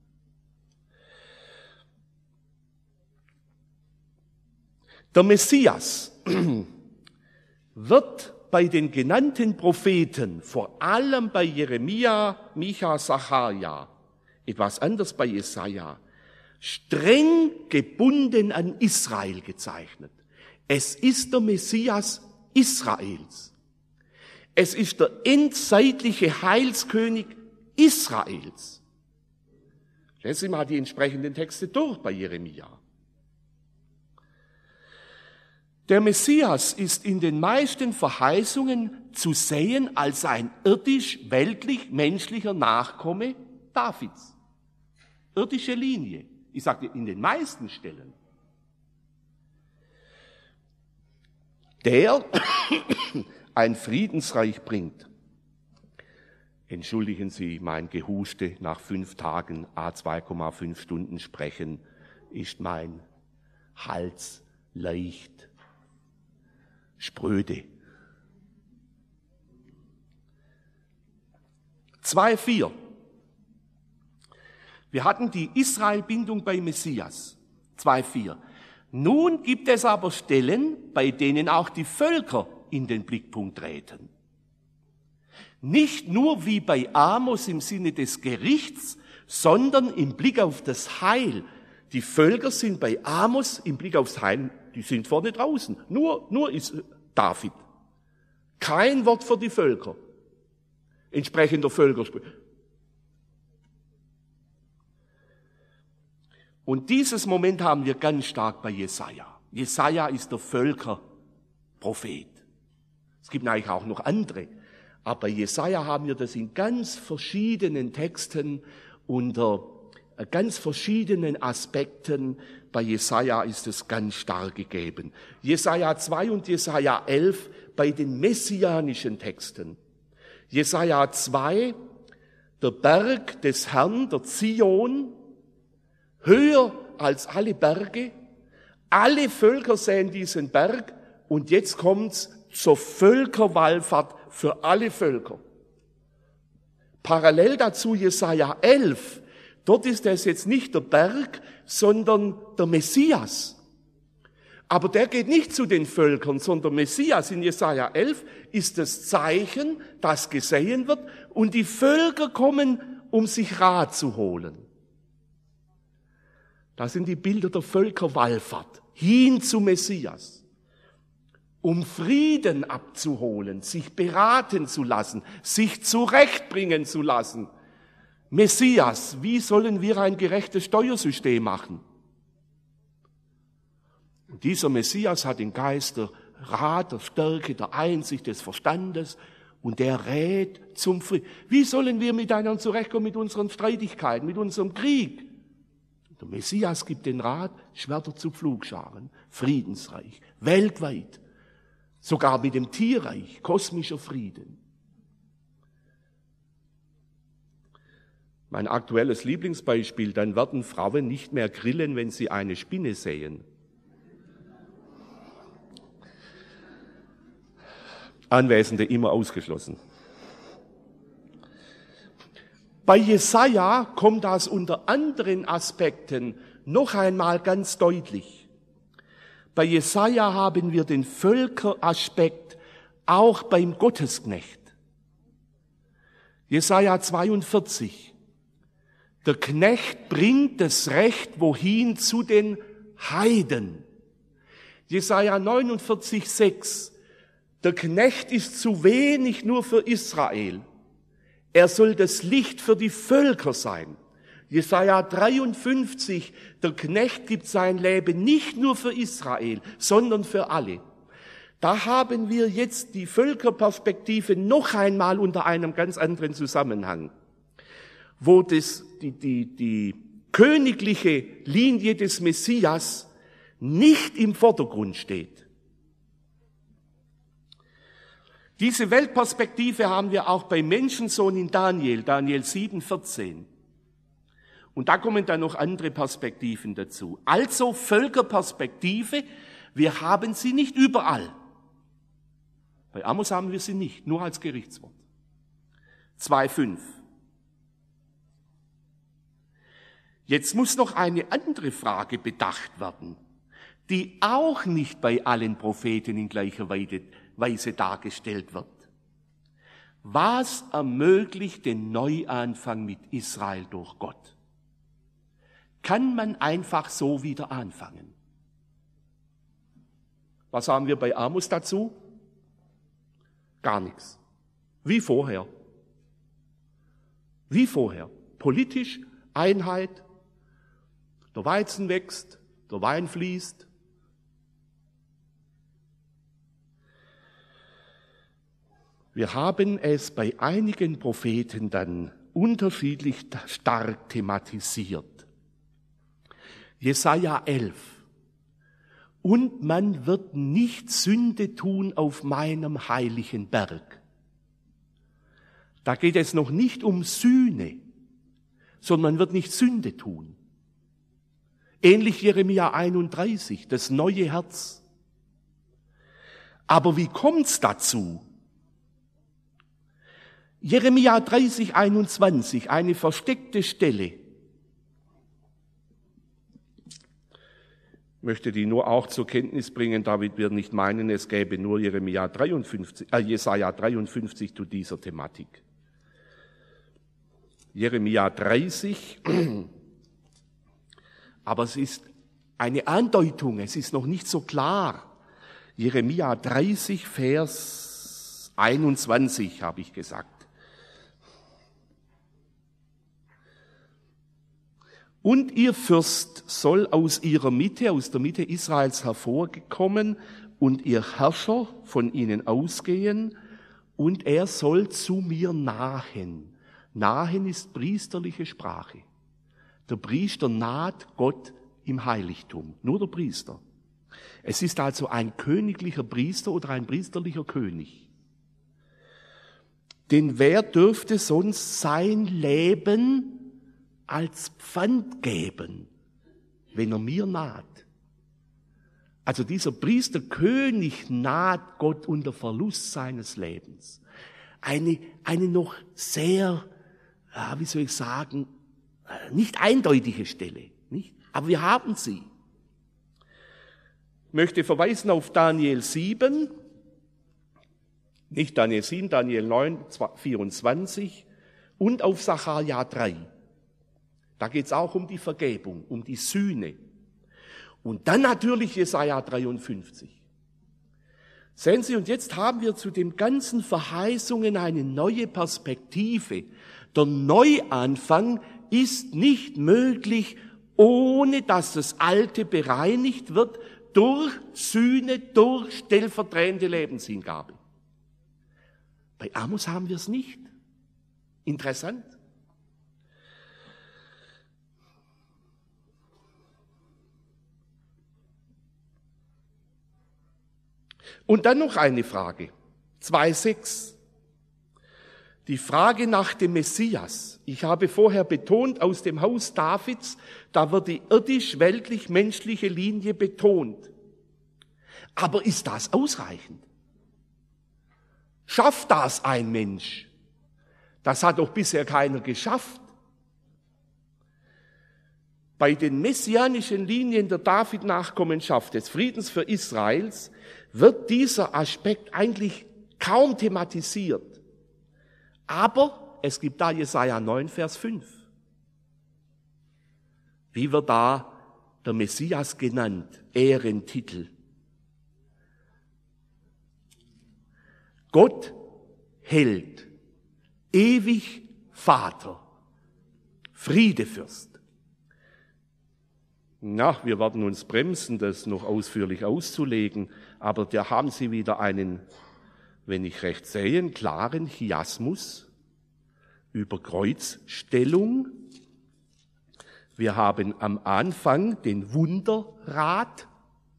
Der Messias wird bei den genannten Propheten, vor allem bei Jeremia, Micha, Sacharja, etwas anders bei Jesaja, streng gebunden an Israel gezeichnet. Es ist der Messias Israels. Es ist der endzeitliche Heilskönig Israels. Lesen Sie mal die entsprechenden Texte durch bei Jeremia. Der Messias ist in den meisten Verheißungen zu sehen als ein irdisch-weltlich-menschlicher Nachkomme Davids. Irdische Linie. Ich sage in den meisten Stellen. Der ein Friedensreich bringt. Entschuldigen Sie mein Gehuste, nach 5 Tagen 2,5 Stunden sprechen, ist mein Hals leicht spröde. 2,4. Wir hatten die Israel-Bindung bei Messias. 2,4. Nun gibt es aber Stellen, bei denen auch die Völker in den Blickpunkt treten. Nicht nur wie bei Amos im Sinne des Gerichts, sondern im Blick auf das Heil. Die Völker sind bei Amos im Blick aufs Heil, die sind vorne draußen. Nur ist David. Kein Wort für die Völker. Entsprechender Völkerspruch. Und dieses Moment haben wir ganz stark bei Jesaja. Jesaja ist der Völkerprophet. Es gibt eigentlich auch noch andere. Aber bei Jesaja haben wir das in ganz verschiedenen Texten unter ganz verschiedenen Aspekten. Bei Jesaja ist es ganz stark gegeben. Jesaja 2 und Jesaja 11 bei den messianischen Texten. Jesaja 2, der Berg des Herrn, der Zion, höher als alle Berge. Alle Völker sehen diesen Berg und jetzt kommt's zur Völkerwallfahrt für alle Völker. Parallel dazu Jesaja 11, Dort ist es jetzt nicht der Berg, sondern der Messias. Aber der geht nicht zu den Völkern, sondern Messias in Jesaja 11 ist das Zeichen, das gesehen wird, und die Völker kommen, um sich Rat zu holen. Das sind die Bilder der Völkerwallfahrt hin zu Messias, um Frieden abzuholen, sich beraten zu lassen, sich zurechtbringen zu lassen. Messias, wie sollen wir ein gerechtes Steuersystem machen? Und dieser Messias hat den Geist der Rat, der Stärke, der Einsicht, des Verstandes, und der rät zum Frieden. Wie sollen wir miteinander zurechtkommen mit unseren Streitigkeiten, mit unserem Krieg? Der Messias gibt den Rat, Schwerter zu Pflugscharen, Friedensreich, weltweit, sogar mit dem Tierreich, kosmischer Frieden. Mein aktuelles Lieblingsbeispiel, dann werden Frauen nicht mehr grillen, wenn sie eine Spinne sehen. Anwesende immer ausgeschlossen. Bei Jesaja kommt das unter anderen Aspekten noch einmal ganz deutlich. Bei Jesaja haben wir den Völkeraspekt auch beim Gottesknecht. Jesaja 42. Der Knecht bringt das Recht wohin? Zu den Heiden. Jesaja 49, 6. Der Knecht ist zu wenig nur für Israel. Er soll das Licht für die Völker sein. Jesaja 53, der Knecht gibt sein Leben nicht nur für Israel, sondern für alle. Da haben wir jetzt die Völkerperspektive noch einmal unter einem ganz anderen Zusammenhang, wo die königliche Linie des Messias nicht im Vordergrund steht. Diese Weltperspektive haben wir auch beim Menschensohn in Daniel 7, 14. Und da kommen dann noch andere Perspektiven dazu. Also Völkerperspektive, wir haben sie nicht überall. Bei Amos haben wir sie nicht, nur als Gerichtswort. 2,5. Jetzt muss noch eine andere Frage bedacht werden, die auch nicht bei allen Propheten in gleicher Weise dargestellt wird. Was ermöglicht den Neuanfang mit Israel durch Gott? Kann man einfach so wieder anfangen? Was haben wir bei Amos dazu? Gar nichts. Wie vorher. Wie vorher. Politisch Einheit. Der Weizen wächst, der Wein fließt. Wir haben es bei einigen Propheten dann unterschiedlich stark thematisiert. Jesaja 11. Und man wird nicht Sünde tun auf meinem heiligen Berg. Da geht es noch nicht um Sühne, sondern man wird nicht Sünde tun. Ähnlich Jeremia 31, das neue Herz. Aber wie kommt's dazu? Jeremia 30, 21, eine versteckte Stelle. Ich möchte die nur auch zur Kenntnis bringen, damit wir nicht meinen, es gäbe nur Jesaja 53 zu dieser Thematik. Jeremia 30, aber es ist eine Andeutung, es ist noch nicht so klar. Jeremia 30, Vers 21 habe ich gesagt. Und ihr Fürst soll aus ihrer Mitte, aus der Mitte Israels hervorgekommen, und ihr Herrscher von ihnen ausgehen, und er soll zu mir nahen. Nahen ist priesterliche Sprache. Der Priester naht Gott im Heiligtum, nur der Priester. Es ist also ein königlicher Priester oder ein priesterlicher König. Denn wer dürfte sonst sein Leben als Pfand geben, wenn er mir naht? Also dieser Priesterkönig naht Gott unter Verlust seines Lebens. Eine noch sehr, wie soll ich sagen, nicht eindeutige Stelle, nicht? Aber wir haben sie. Ich möchte verweisen auf Daniel 7, nicht Daniel 7, Daniel 9, 24 und auf Sacharja 3. Da geht es auch um die Vergebung, um die Sühne. Und dann natürlich Jesaja 53. Sehen Sie, und jetzt haben wir zu den ganzen Verheißungen eine neue Perspektive. Der Neuanfang ist nicht möglich, ohne dass das Alte bereinigt wird durch Sühne, durch stellvertretende Lebenshingabe. Bei Amos haben wir es nicht. Interessant. Und dann noch eine Frage, 2,6. Die Frage nach dem Messias. Ich habe vorher betont, aus dem Haus Davids, da wird die irdisch-weltlich-menschliche Linie betont. Aber ist das ausreichend? Schafft das ein Mensch? Das hat doch bisher keiner geschafft. Bei den messianischen Linien der David-Nachkommenschaft des Friedens für Israels wird dieser Aspekt eigentlich kaum thematisiert. Aber es gibt da Jesaja 9, Vers 5. Wie wird da der Messias genannt? Ehrentitel. Gott hält, ewig Vater, Friedefürst. Na, wir werden uns bremsen, das noch ausführlich auszulegen, aber da haben Sie wieder einen, wenn ich recht sehe, einen klaren Chiasmus über Kreuzstellung. Wir haben am Anfang den Wunderrat,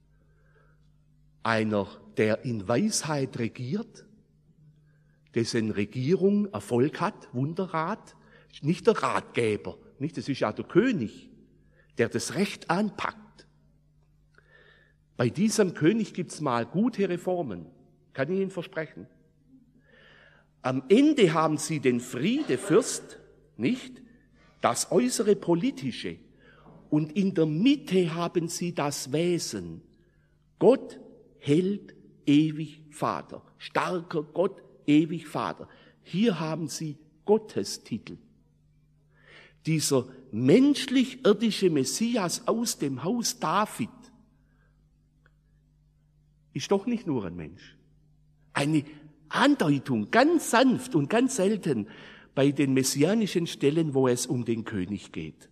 einer, der in Weisheit regiert, dessen Regierung Erfolg hat, Wunderrat, nicht der Ratgeber, nicht, das ist ja der König, der das Recht anpackt. Bei diesem König gibt's mal gute Reformen, kann ich Ihnen versprechen. Am Ende haben Sie den Friedefürst, nicht, das äußere Politische, und in der Mitte haben Sie das Wesen. Gott hält ewig Vater, starker Gott, ewig Vater. Hier haben Sie Gottestitel. Dieser menschlich-irdische Messias aus dem Haus David ist doch nicht nur ein Mensch. Eine Andeutung, ganz sanft und ganz selten bei den messianischen Stellen, wo es um den König geht.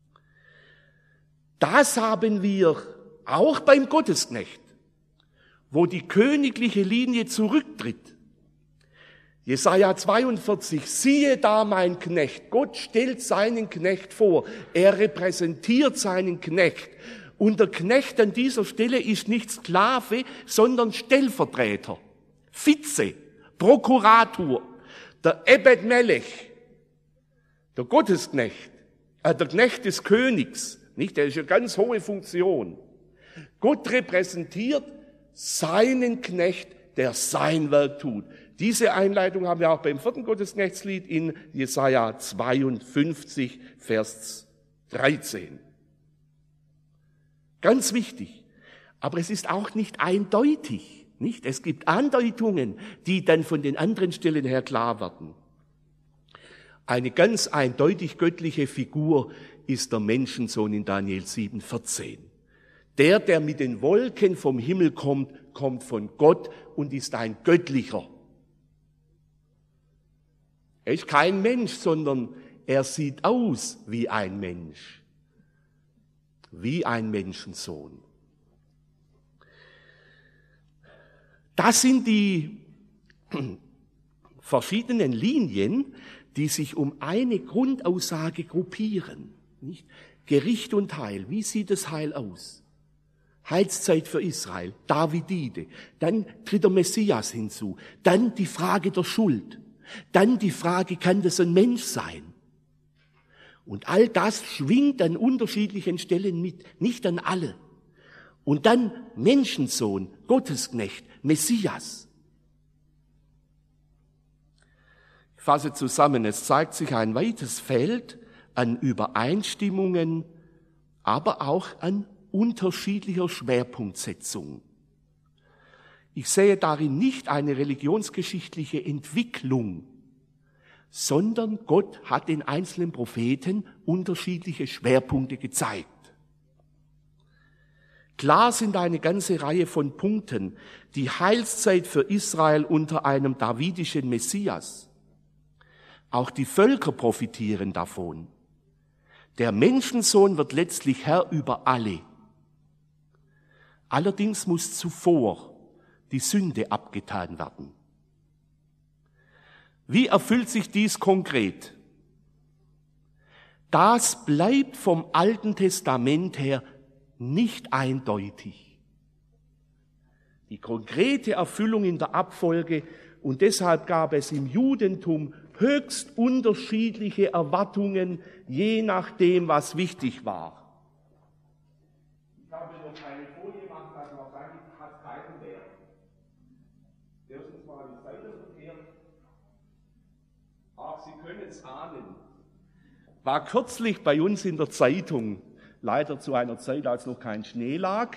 Das haben wir auch beim Gottesknecht, wo die königliche Linie zurücktritt. Jesaja 42, siehe da mein Knecht. Gott stellt seinen Knecht vor. Er repräsentiert seinen Knecht. Und der Knecht an dieser Stelle ist nicht Sklave, sondern Stellvertreter, Vize, Prokurator. Der Ebed Melech, der Gottesknecht, der Knecht des Königs, nicht? Der ist eine ganz hohe Funktion. Gott repräsentiert seinen Knecht, der sein Werk tut. Diese Einleitung haben wir auch beim 4. Gottesknechtslied in Jesaja 52, Vers 13. Ganz wichtig. Aber es ist auch nicht eindeutig, nicht? Es gibt Andeutungen, die dann von den anderen Stellen her klar werden. Eine ganz eindeutig göttliche Figur ist der Menschensohn in Daniel 7, 14. Der mit den Wolken vom Himmel kommt, kommt von Gott und ist ein göttlicher. Er ist kein Mensch, sondern er sieht aus wie ein Mensch. Wie ein Menschensohn. Das sind die verschiedenen Linien, die sich um eine Grundaussage gruppieren. Nicht? Gericht und Heil. Wie sieht das Heil aus? Heilszeit für Israel, Davidide. Dann tritt der Messias hinzu. Dann die Frage der Schuld. Dann die Frage, kann das ein Mensch sein? Und all das schwingt an unterschiedlichen Stellen mit, nicht an alle. Und dann Menschensohn, Gottesknecht, Messias. Ich fasse zusammen, es zeigt sich ein weites Feld an Übereinstimmungen, aber auch an unterschiedlicher Schwerpunktsetzung. Ich sehe darin nicht eine religionsgeschichtliche Entwicklung, sondern Gott hat den einzelnen Propheten unterschiedliche Schwerpunkte gezeigt. Klar sind eine ganze Reihe von Punkten. Die Heilszeit für Israel unter einem davidischen Messias. Auch die Völker profitieren davon. Der Menschensohn wird letztlich Herr über alle. Allerdings muss zuvor die Sünde abgetan werden. Wie erfüllt sich dies konkret? Das bleibt vom Alten Testament her nicht eindeutig. Die konkrete Erfüllung in der Abfolge, und deshalb gab es im Judentum höchst unterschiedliche Erwartungen, je nachdem, was wichtig war. Ich habe noch eine Folie gemacht, das wahrscheinlich hat keinen Wert. Erstens mal die Seite verkehrt. Ach, Sie können es ahnen. War kürzlich bei uns in der Zeitung, leider zu einer Zeit, als noch kein Schnee lag.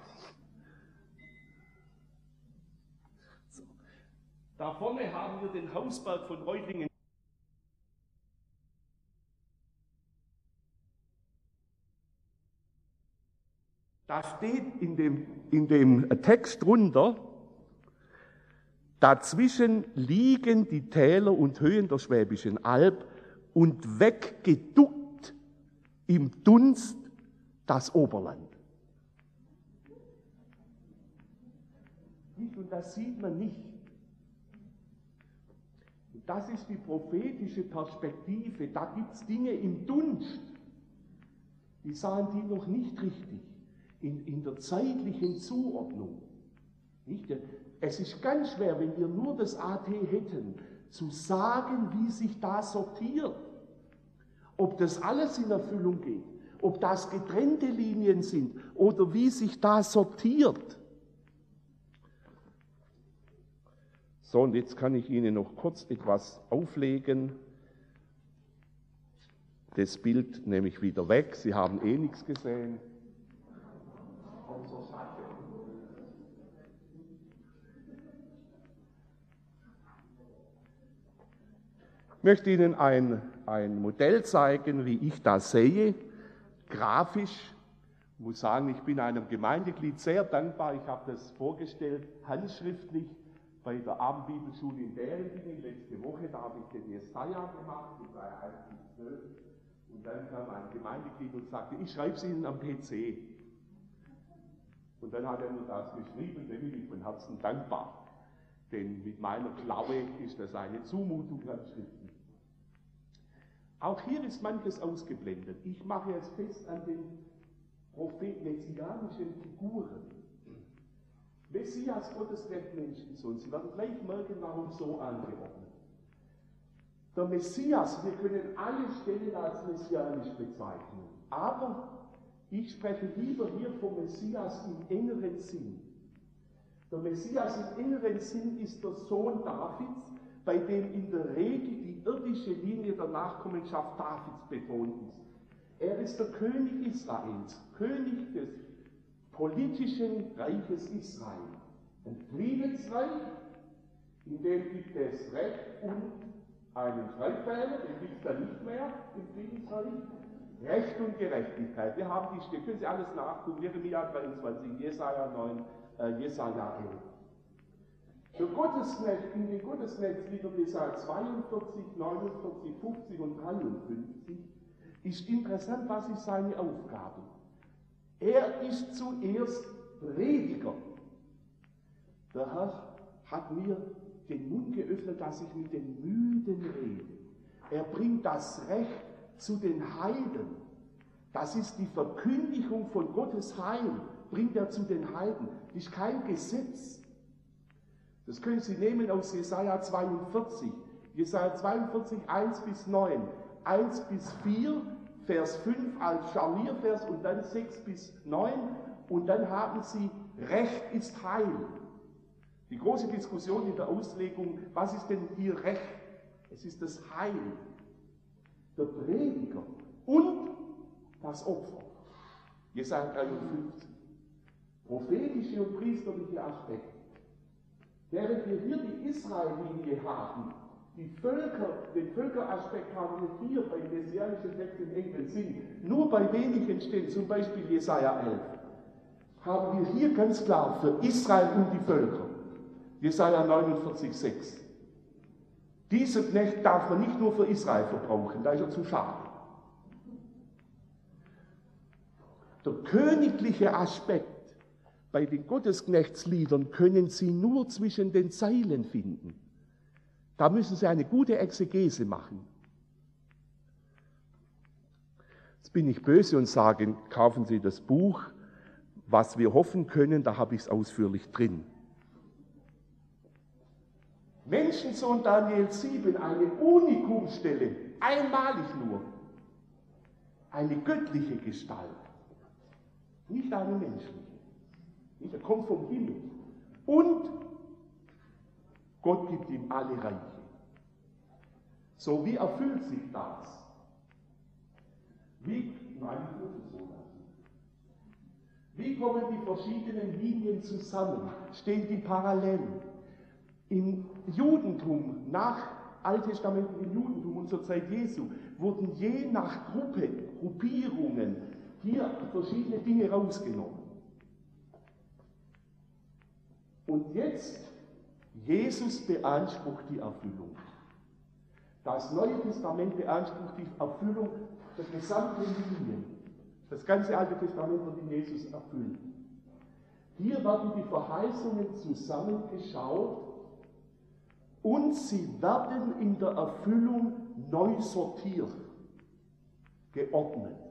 So. Da vorne haben wir den Hausberg von Reutlingen. Da steht in dem Text drunter, dazwischen liegen die Täler und Höhen der Schwäbischen Alb und weggeduckt im Dunst das Oberland. Und das sieht man nicht. Und das ist die prophetische Perspektive. Da gibt es Dinge im Dunst, die sahen die noch nicht richtig in der zeitlichen Zuordnung. Nicht? Es ist ganz schwer, wenn wir nur das AT hätten, zu sagen, wie sich das sortiert. Ob das alles in Erfüllung geht, ob das getrennte Linien sind oder wie sich das sortiert. So, und jetzt kann ich Ihnen noch kurz etwas auflegen. Das Bild nehme ich wieder weg. Sie haben eh nichts gesehen. Ich möchte Ihnen ein Modell zeigen, wie ich das sehe, grafisch. Ich muss sagen, ich bin einem Gemeindeglied sehr dankbar. Ich habe das vorgestellt, handschriftlich, bei der Abendbibelschule in Bärendingen letzte Woche. Da habe ich den Jesaja gemacht, mit 1 bis 12. Und dann kam ein Gemeindeglied und sagte, ich schreibe es Ihnen am PC. Und dann hat er mir das geschrieben, da bin ich von Herzen dankbar. Denn mit meiner Klaue ist das eine Zumutung handschriftlich. Auch hier ist manches ausgeblendet. Ich mache es fest an den messianischen Figuren. Messias, Gottes Menschensohn. Sie werden gleich merken, warum so angeordnet. Der Messias, wir können alle Stellen als messianisch bezeichnen. Aber ich spreche lieber hier vom Messias im engeren Sinn. Der Messias im engeren Sinn ist der Sohn Davids, bei dem in der Regel die irdische Linie der Nachkommenschaft Davids betont ist. Er ist der König Israels, König des politischen Reiches Israel. Ein Friedensreich, in dem gibt es Recht und einen Streitwähler, den gibt es dann nicht mehr im Friedensreich. Recht und Gerechtigkeit. Wir haben die, können Sie alles nachgucken, Jeremia 23, Jesaja 9, Jesaja 11. Für Gottesknecht, in den Gottesknechtsliedern Jesaja 42, 49, 50 und 53 ist interessant, was ist seine Aufgabe. Er ist zuerst Prediger. Der Herr hat mir den Mund geöffnet, dass ich mit den Müden rede. Er bringt das Recht zu den Heiden. Das ist die Verkündigung von Gottes Heil, bringt er zu den Heiden. Das ist kein Gesetz. Das können Sie nehmen aus Jesaja 42. Jesaja 42, 1 bis 9. 1 bis 4, Vers 5 als Scharniervers und dann 6 bis 9. Und dann haben Sie, Recht ist Heil. Die große Diskussion in der Auslegung, was ist denn hier Recht? Es ist das Heil. Der Prediger und das Opfer. Jesaja 53. Prophetische und priesterliche Aspekte. Während wir hier die Israellinie haben, den Völkeraspekt haben wir hier beim messianischen Text im engeren Sinn nur bei wenigen Stellen, zum Beispiel Jesaja 11, haben wir hier ganz klar für Israel und die Völker. Jesaja 49,6. Dieser Knecht darf man nicht nur für Israel verbrauchen, da ist er zu schade. Der königliche Aspekt bei den Gottesknechtsliedern können Sie nur zwischen den Zeilen finden. Da müssen Sie eine gute Exegese machen. Jetzt bin ich böse und sage, kaufen Sie das Buch, was wir hoffen können, da habe ich es ausführlich drin. Menschensohn Daniel 7, eine Unikumstelle, einmalig nur. Eine göttliche Gestalt, nicht eine menschliche. Er kommt vom Himmel. Und Gott gibt ihm alle Reiche. So, wie erfüllt sich das? Wie kommen die verschiedenen Linien zusammen? Stehen die parallel? Im Judentum, nach alttestamentlichem Judentum und zur Zeit Jesu, wurden je nach Gruppierungen hier verschiedene Dinge rausgenommen. Und jetzt, Jesus beansprucht die Erfüllung. Das Neue Testament beansprucht die Erfüllung der gesamten Linie. Das ganze Alte Testament wird in Jesus erfüllt. Hier werden die Verheißungen zusammengeschaut und sie werden in der Erfüllung neu sortiert, geordnet.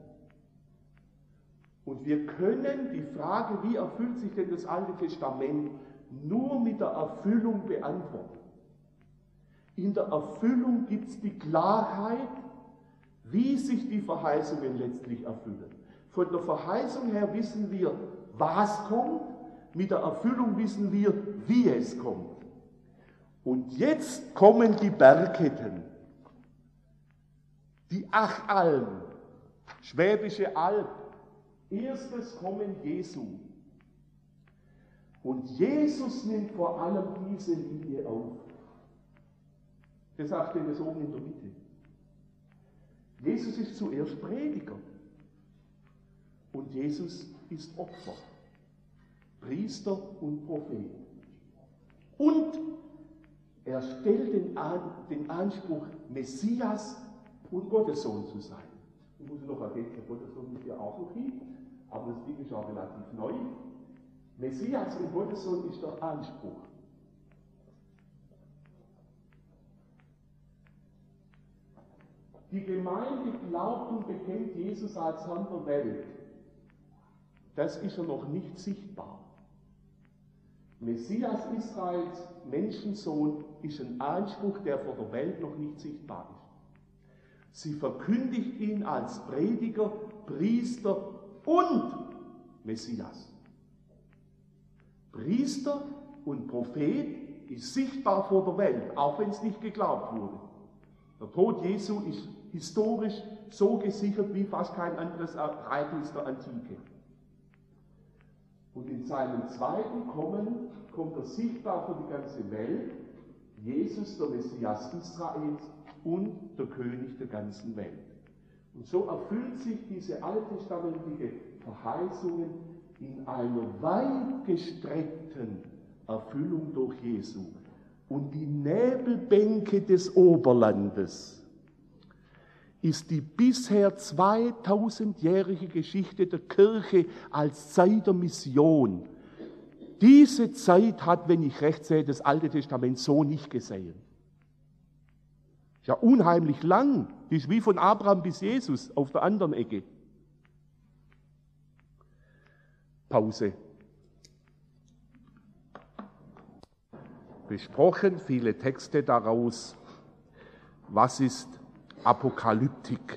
Und wir können die Frage, wie erfüllt sich denn das Alte Testament, nur mit der Erfüllung beantworten. In der Erfüllung gibt es die Klarheit, wie sich die Verheißungen letztlich erfüllen. Von der Verheißung her wissen wir, was kommt, mit der Erfüllung wissen wir, wie es kommt. Und jetzt kommen die Bergketten, die Achalm, Schwäbische Alb, erstes Kommen Jesu. Und Jesus nimmt vor allem diese Linie auf. Deshalb steht es oben in der Mitte. Jesus ist zuerst Prediger. Und Jesus ist Opfer, Priester und Prophet. Und er stellt den Anspruch, Messias und Gottessohn zu sein. Ich muss noch ergänzen, Gottessohn ist ja auch noch hin, aber das Ding ist auch relativ neu. Messias und Gottessohn ist der Anspruch. Die Gemeinde glaubt und bekennt Jesus als Herrn der Welt. Das ist er noch nicht sichtbar. Messias Israels, Menschensohn, ist ein Anspruch, der vor der Welt noch nicht sichtbar ist. Sie verkündigt ihn als Prediger, Priester und Messias. Priester und Prophet ist sichtbar vor der Welt, auch wenn es nicht geglaubt wurde. Der Tod Jesu ist historisch so gesichert wie fast kein anderes Ereignis der Antike. Und in seinem zweiten Kommen kommt er sichtbar für die ganze Welt, Jesus, der Messias Israels und der König der ganzen Welt. Und so erfüllt sich diese alttestamentliche Verheißungen in einer weit gestreckten Erfüllung durch Jesu. Und die Nebelbänke des Oberlandes ist die bisher 2000-jährige Geschichte der Kirche als Zeit der Mission. Diese Zeit hat, wenn ich recht sehe, das Alte Testament so nicht gesehen. Ja, unheimlich lang. Die ist wie von Abraham bis Jesus auf der anderen Ecke. Pause. Besprochen, viele Texte daraus. Was ist Apokalyptik?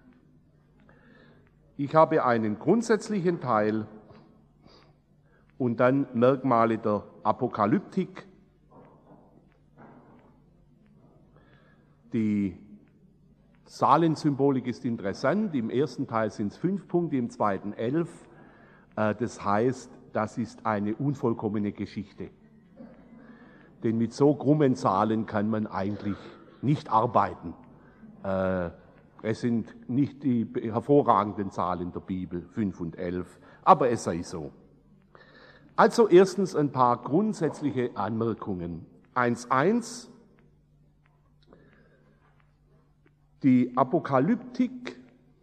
Ich habe einen grundsätzlichen Teil und dann Merkmale der Apokalyptik, die Zahlensymbolik ist interessant. Im ersten Teil sind es 5 Punkte, im zweiten 11. Das heißt, das ist eine unvollkommene Geschichte. Denn mit so krummen Zahlen kann man eigentlich nicht arbeiten. Es sind nicht die hervorragenden Zahlen der Bibel, 5 und 11, aber es sei so. Also erstens ein paar grundsätzliche Anmerkungen. 1.1. Die Apokalyptik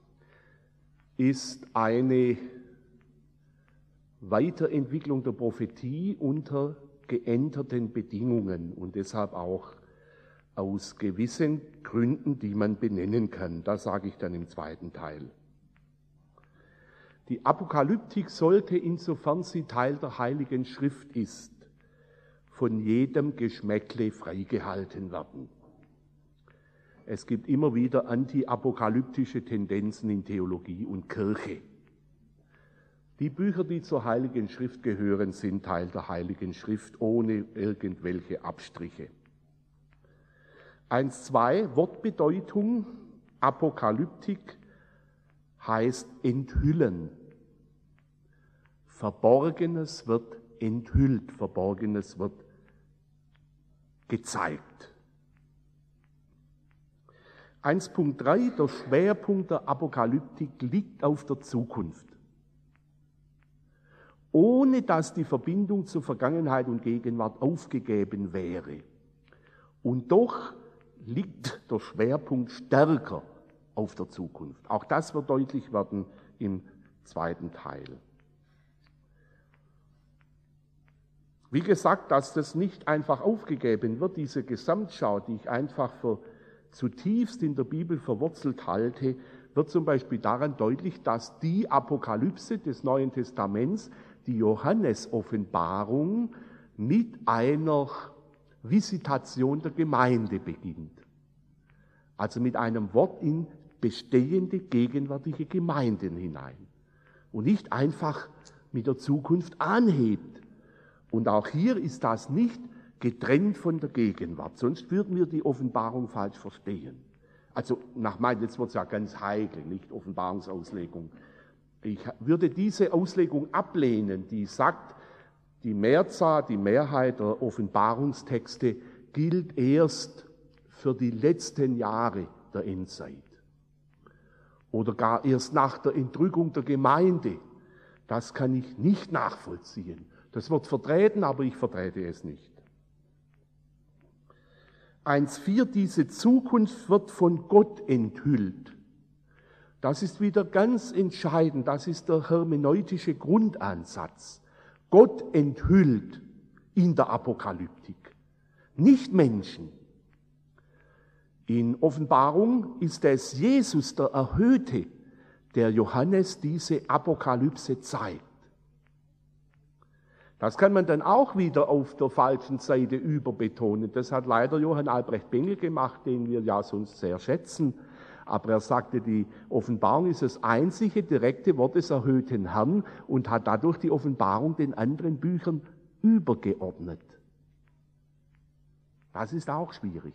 ist eine Weiterentwicklung der Prophetie unter geänderten Bedingungen und deshalb auch aus gewissen Gründen, die man benennen kann. Das sage ich dann im zweiten Teil. Die Apokalyptik sollte, insofern sie Teil der Heiligen Schrift ist, von jedem Geschmäckle freigehalten werden. Es gibt immer wieder antiapokalyptische Tendenzen in Theologie und Kirche. Die Bücher, die zur Heiligen Schrift gehören, sind Teil der Heiligen Schrift ohne irgendwelche Abstriche. 1.2 Wortbedeutung. Apokalyptik heißt enthüllen. Verborgenes wird enthüllt, Verborgenes wird gezeigt. 1.3 Der Schwerpunkt der Apokalyptik liegt auf der Zukunft. Ohne dass die Verbindung zur Vergangenheit und Gegenwart aufgegeben wäre. Und doch liegt der Schwerpunkt stärker auf der Zukunft. Auch das wird deutlich werden im zweiten Teil. Wie gesagt, dass das nicht einfach aufgegeben wird, diese Gesamtschau, die ich einfach für zutiefst in der Bibel verwurzelt halte, wird zum Beispiel daran deutlich, dass die Apokalypse des Neuen Testaments, die Johannes-Offenbarung, mit einer Visitation der Gemeinde beginnt. Also mit einem Wort in bestehende, gegenwärtige Gemeinden hinein. Und nicht einfach mit der Zukunft anhebt. Und auch hier ist das nicht getrennt von der Gegenwart, sonst würden wir die Offenbarung falsch verstehen. Also nach meinem, jetzt wird es ja ganz heikel, nicht Offenbarungsauslegung. Ich würde diese Auslegung ablehnen, die sagt, die Mehrzahl, die Mehrheit der Offenbarungstexte gilt erst für die letzten Jahre der Endzeit. Oder gar erst nach der Entrückung der Gemeinde. Das kann ich nicht nachvollziehen. Das wird vertreten, aber ich vertrete es nicht. 1.4 Diese Zukunft wird von Gott enthüllt. Das ist wieder ganz entscheidend, das ist der hermeneutische Grundansatz. Gott enthüllt in der Apokalyptik, nicht Menschen. In Offenbarung ist es Jesus, der Erhöhte, der Johannes diese Apokalypse zeigt. Das kann man dann auch wieder auf der falschen Seite überbetonen. Das hat leider Johann Albrecht Bengel gemacht, den wir ja sonst sehr schätzen. Aber er sagte, die Offenbarung ist das einzige direkte Wort des erhöhten Herrn und hat dadurch die Offenbarung den anderen Büchern übergeordnet. Das ist auch schwierig.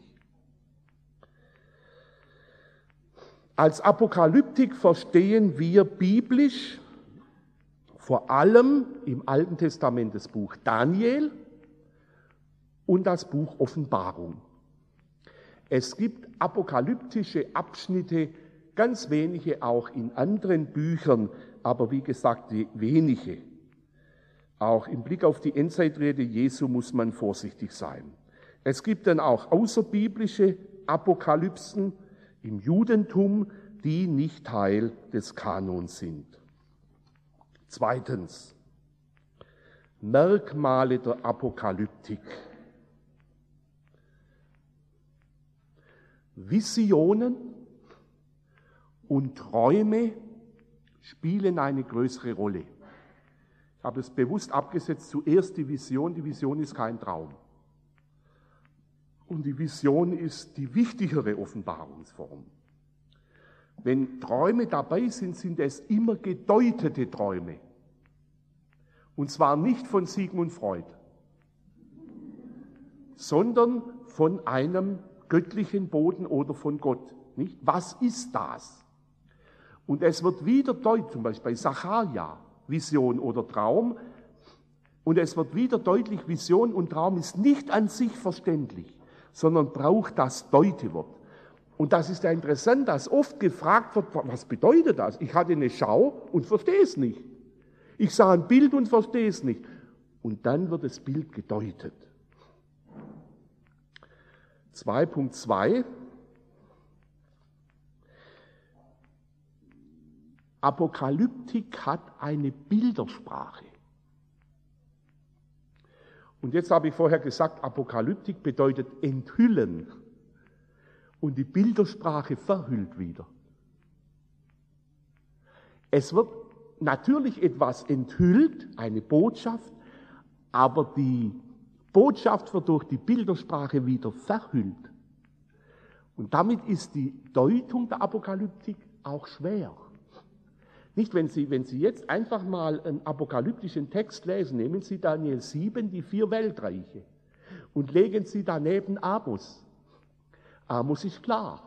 Als Apokalyptik verstehen wir biblisch vor allem im Alten Testament das Buch Daniel und das Buch Offenbarung. Es gibt apokalyptische Abschnitte, ganz wenige auch in anderen Büchern, aber wie gesagt, wenige. Auch im Blick auf die Endzeitrede Jesu muss man vorsichtig sein. Es gibt dann auch außerbiblische Apokalypsen im Judentum, die nicht Teil des Kanons sind. Zweitens, Merkmale der Apokalyptik. Visionen und Träume spielen eine größere Rolle. Ich habe es bewusst abgesetzt, zuerst die Vision. Die Vision ist kein Traum. Und die Vision ist die wichtigere Offenbarungsform. Wenn Träume dabei sind, sind es immer gedeutete Träume. Und zwar nicht von Sigmund Freud, sondern von einem göttlichen Boden oder von Gott. nicht? Was ist das? Und es wird wieder deutlich, zum Beispiel bei Sacharja, Vision oder Traum, und es wird wieder deutlich, Vision und Traum ist nicht an sich verständlich, sondern braucht das Deutewort. Und das ist ja interessant, dass oft gefragt wird, was bedeutet das? Ich hatte eine Schau und verstehe es nicht. Ich sah ein Bild und verstehe es nicht. Und dann wird das Bild gedeutet. 2.2 Apokalyptik hat eine Bildersprache. Und jetzt habe ich vorher gesagt, Apokalyptik bedeutet enthüllen. Und die Bildersprache verhüllt wieder. Es wird natürlich etwas enthüllt, eine Botschaft, aber die Botschaft wird durch die Bildersprache wieder verhüllt. Und damit ist die Deutung der Apokalyptik auch schwer. Nicht, wenn Sie jetzt einfach mal einen apokalyptischen Text lesen, nehmen Sie Daniel 7, die 4 Weltreiche, und legen Sie daneben Amos. Amos ist klar.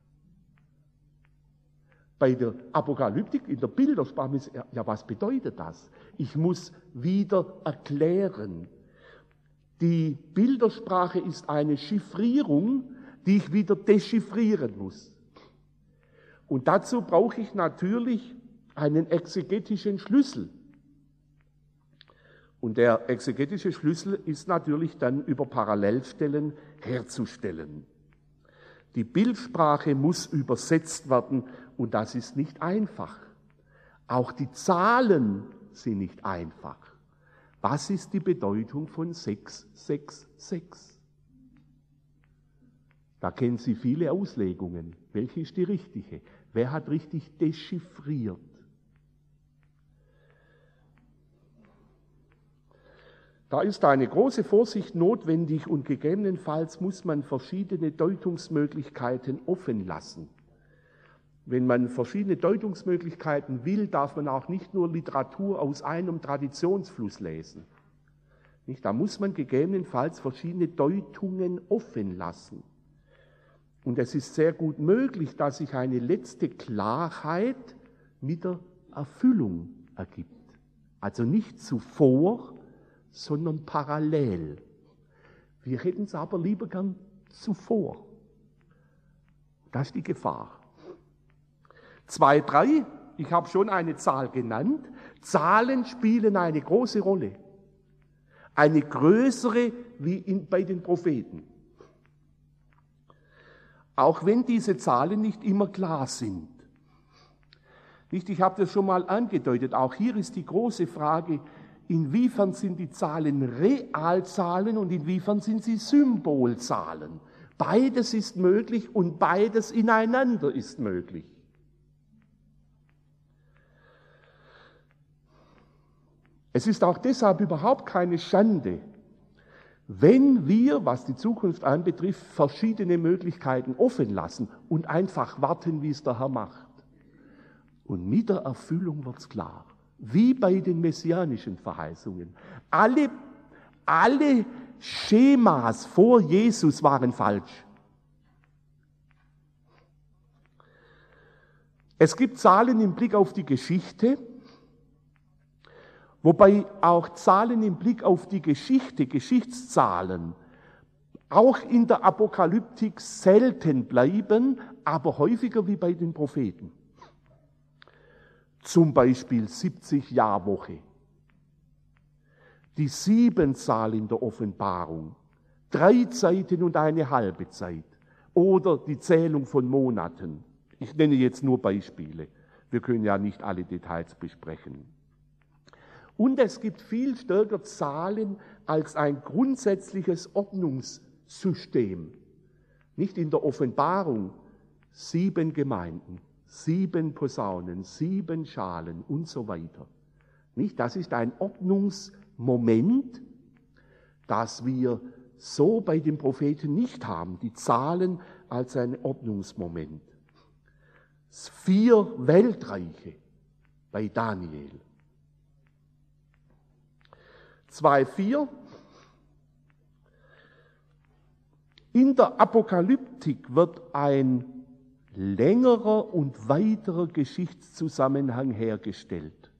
Bei der Apokalyptik, in der Bildersprache, ist, ja, was bedeutet das? Ich muss wieder erklären. Die Bildersprache ist eine Chiffrierung, die ich wieder dechiffrieren muss. Und dazu brauche ich natürlich einen exegetischen Schlüssel. Und der exegetische Schlüssel ist natürlich dann über Parallelstellen herzustellen. Die Bildsprache muss übersetzt werden und das ist nicht einfach. Auch die Zahlen sind nicht einfach. Was ist die Bedeutung von 666? Da kennen Sie viele Auslegungen. Welche ist die richtige? Wer hat richtig dechiffriert? Da ist eine große Vorsicht notwendig und gegebenenfalls muss man verschiedene Deutungsmöglichkeiten offen lassen. Wenn man verschiedene Deutungsmöglichkeiten will, darf man auch nicht nur Literatur aus einem Traditionsfluss lesen. Nicht? Da muss man gegebenenfalls verschiedene Deutungen offen lassen. Und es ist sehr gut möglich, dass sich eine letzte Klarheit mit der Erfüllung ergibt. Also nicht zuvor, sondern parallel. Wir hätten es aber lieber gern zuvor. Das ist die Gefahr. 2, 3, ich habe schon eine Zahl genannt. Zahlen spielen eine große Rolle. Eine größere wie bei den Propheten. Auch wenn diese Zahlen nicht immer klar sind. Nicht, ich habe das schon mal angedeutet, auch hier ist die große Frage, inwiefern sind die Zahlen Realzahlen und inwiefern sind sie Symbolzahlen. Beides ist möglich und beides ineinander ist möglich. Es ist auch deshalb überhaupt keine Schande, wenn wir, was die Zukunft anbetrifft, verschiedene Möglichkeiten offen lassen und einfach warten, wie es der Herr macht. Und mit der Erfüllung wird's klar. Wie bei den messianischen Verheißungen. Alle Schemas vor Jesus waren falsch. Es gibt Zahlen im Blick auf die Geschichte, wobei auch Zahlen im Blick auf die Geschichte, Geschichtszahlen, auch in der Apokalyptik selten bleiben, aber häufiger wie bei den Propheten. Zum Beispiel 70-Jahr-Woche, die 7-Zahl in der Offenbarung, 3 Zeiten und eine halbe Zeit oder die Zählung von Monaten. Ich nenne jetzt nur Beispiele. Wir können ja nicht alle Details besprechen. Und es gibt viel stärker Zahlen als ein grundsätzliches Ordnungssystem. Nicht in der Offenbarung 7 Gemeinden, 7 Posaunen, 7 Schalen und so weiter. Nicht? Das ist ein Ordnungsmoment, das wir so bei den Propheten nicht haben. Die Zahlen als ein Ordnungsmoment. 4 Weltreiche bei Daniel. 2,4. In der Apokalyptik wird ein längerer und weiterer Geschichtszusammenhang hergestellt.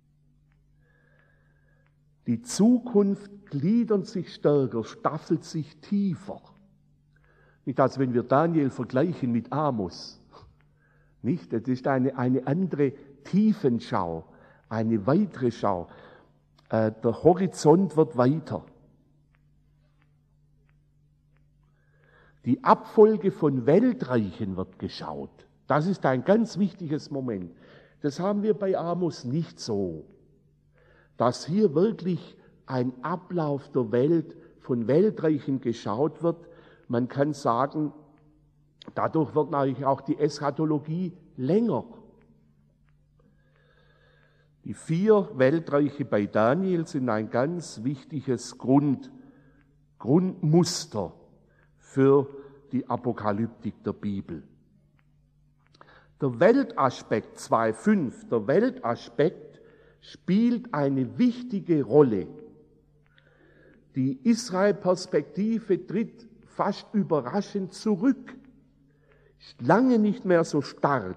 Die Zukunft gliedert sich stärker, staffelt sich tiefer. Nicht, als wenn wir Daniel vergleichen mit Amos. Nicht? Das ist eine andere Tiefenschau, eine weitere Schau. Der Horizont wird weiter. Die Abfolge von Weltreichen wird geschaut. Das ist ein ganz wichtiges Moment. Das haben wir bei Amos nicht so, dass hier wirklich ein Ablauf der Welt von Weltreichen geschaut wird. Man kann sagen, dadurch wird natürlich auch die Eschatologie länger. Die 4 Weltreiche bei Daniel sind ein ganz wichtiges Grundmuster für die Apokalyptik der Bibel. Der Weltaspekt 2,5, der Weltaspekt spielt eine wichtige Rolle. Die Israel-Perspektive tritt fast überraschend zurück, ist lange nicht mehr so stark.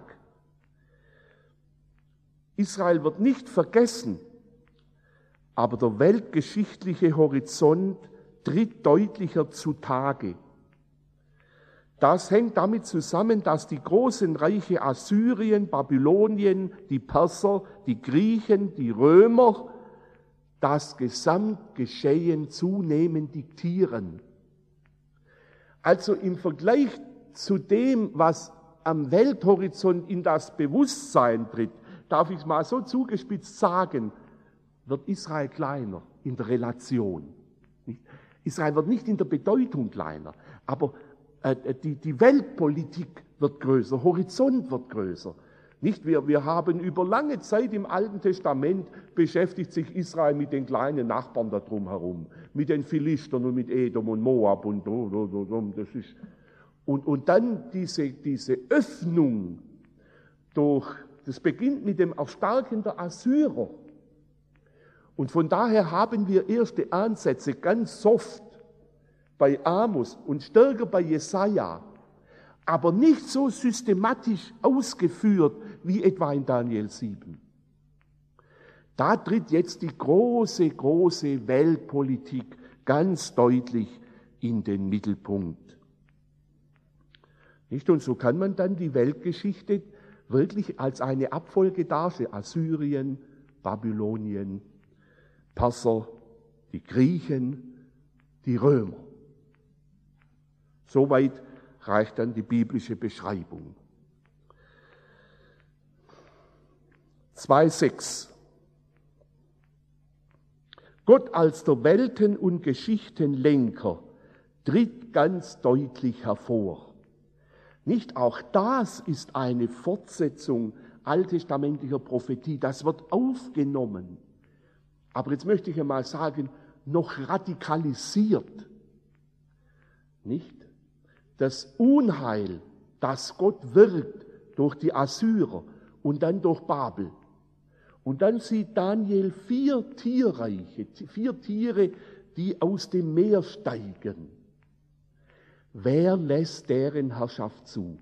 Israel wird nicht vergessen, aber der weltgeschichtliche Horizont tritt deutlicher zutage. Das hängt damit zusammen, dass die großen Reiche Assyrien, Babylonien, die Perser, die Griechen, die Römer das Gesamtgeschehen zunehmend diktieren. Also im Vergleich zu dem, was am Welthorizont in das Bewusstsein tritt, darf ich es mal so zugespitzt sagen, wird Israel kleiner in der Relation. Israel wird nicht in der Bedeutung kleiner, aber die Weltpolitik wird größer, Horizont wird größer. Nicht? Wir haben über lange Zeit im Alten Testament beschäftigt sich Israel mit den kleinen Nachbarn da drumherum, mit den Philistern und mit Edom und Moab und das ist und dann diese Öffnung das beginnt mit dem Erstarken der Assyrer. Und von daher haben wir erste Ansätze ganz soft bei Amos und stärker bei Jesaja, aber nicht so systematisch ausgeführt wie etwa in Daniel 7. Da tritt jetzt die große Weltpolitik ganz deutlich in den Mittelpunkt. Nicht? Und so kann man dann die Weltgeschichte wirklich als eine Abfolge darstellen. Assyrien, Babylonien, Perser, die Griechen, die Römer. Soweit reicht dann die biblische Beschreibung. 2,6. Gott als der Welten- und Geschichtenlenker tritt ganz deutlich hervor. Nicht auch das ist eine Fortsetzung alttestamentlicher Prophetie, das wird aufgenommen. Aber jetzt möchte ich einmal sagen, noch radikalisiert. Nicht? Das Unheil, das Gott wirkt durch die Assyrer und dann durch Babel. Und dann sieht Daniel 4 Tierreiche, 4 Tiere, die aus dem Meer steigen. Wer lässt deren Herrschaft zu?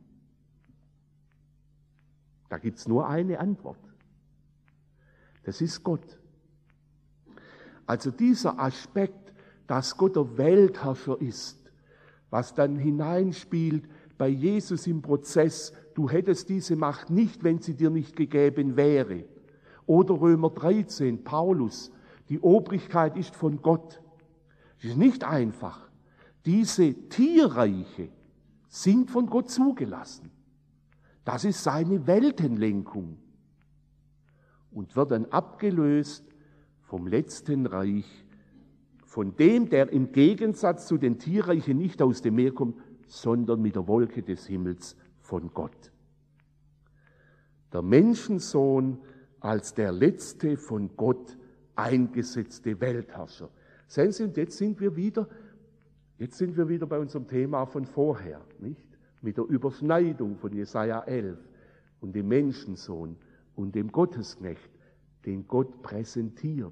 Da gibt es nur eine Antwort. Das ist Gott. Also dieser Aspekt, dass Gott der Weltherrscher ist, was dann hineinspielt bei Jesus im Prozess, du hättest diese Macht nicht, wenn sie dir nicht gegeben wäre. Oder Römer 13, Paulus, die Obrigkeit ist von Gott. Es ist nicht einfach. Diese Tierreiche sind von Gott zugelassen. Das ist seine Weltenlenkung und wird dann abgelöst vom letzten Reich, von dem, der im Gegensatz zu den Tierreichen nicht aus dem Meer kommt, sondern mit der Wolke des Himmels von Gott. Der Menschensohn als der letzte von Gott eingesetzte Weltherrscher. Sehen Sie, und jetzt sind wir wieder bei unserem Thema von vorher, nicht? Mit der Überschneidung von Jesaja 11 und dem Menschensohn und dem Gottesknecht, den Gott präsentiert.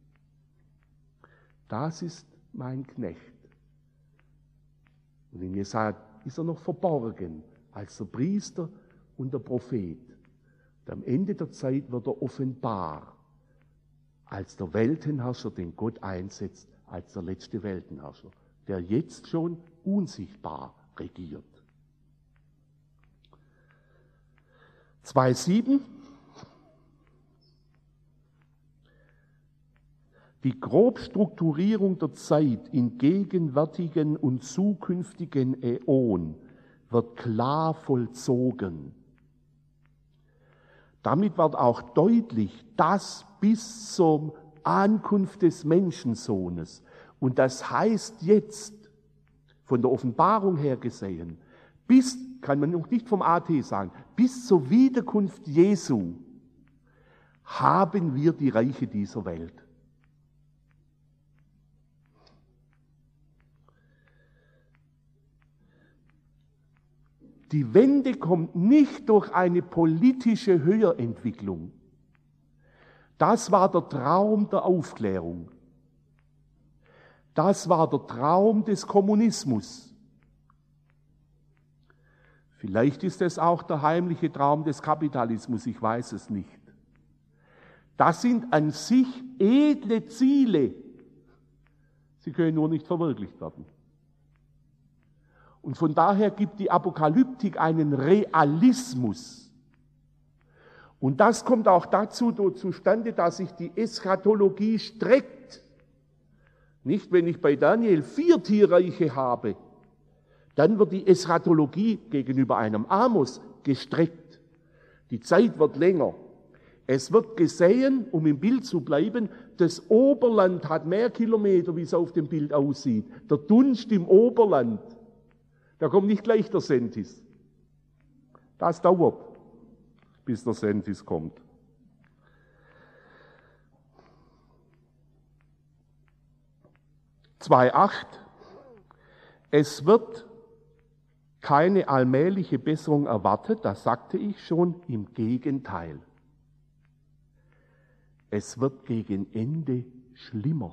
Das ist mein Knecht. Und in Jesaja ist er noch verborgen als der Priester und der Prophet. Und am Ende der Zeit wird er offenbar als der Weltenherrscher, den Gott einsetzt, als der letzte Weltenherrscher, der jetzt schon unsichtbar regiert. 2,7. Die Grobstrukturierung der Zeit in gegenwärtigen und zukünftigen Äon wird klar vollzogen. Damit wird auch deutlich, dass bis zur Ankunft des Menschensohnes, und das heißt jetzt, von der Offenbarung her gesehen, bis, kann man noch nicht vom AT sagen, bis zur Wiederkunft Jesu haben wir die Reiche dieser Welt. Die Wende kommt nicht durch eine politische Höherentwicklung. Das war der Traum der Aufklärung. Das war der Traum des Kommunismus. Vielleicht ist es auch der heimliche Traum des Kapitalismus, ich weiß es nicht. Das sind an sich edle Ziele. Sie können nur nicht verwirklicht werden. Und von daher gibt die Apokalyptik einen Realismus. Und das kommt auch dazu zustande, dass sich die Eschatologie streckt. Nicht, wenn ich bei Daniel 4 Tierreiche habe, dann wird die Eschatologie gegenüber einem Amos gestreckt. Die Zeit wird länger. Es wird gesehen, um im Bild zu bleiben, das Oberland hat mehr Kilometer, wie es auf dem Bild aussieht. Der Dunst im Oberland. Da kommt nicht gleich der Sentis. Das dauert, bis der Sentis kommt. Es wird keine allmähliche Besserung erwartet, das sagte ich schon, im Gegenteil. Es wird gegen Ende schlimmer.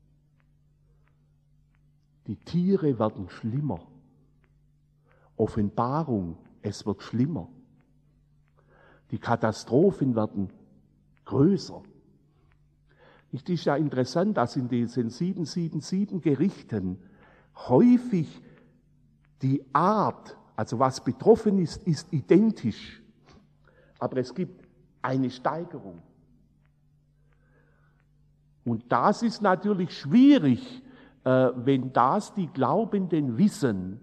Die Tiere werden schlimmer. Offenbarung, es wird schlimmer. Die Katastrophen werden größer. Es ist ja interessant, dass in diesen 777 Gerichten häufig die Art, also was betroffen ist, ist identisch. Aber es gibt eine Steigerung. Und das ist natürlich schwierig, wenn das die Glaubenden wissen.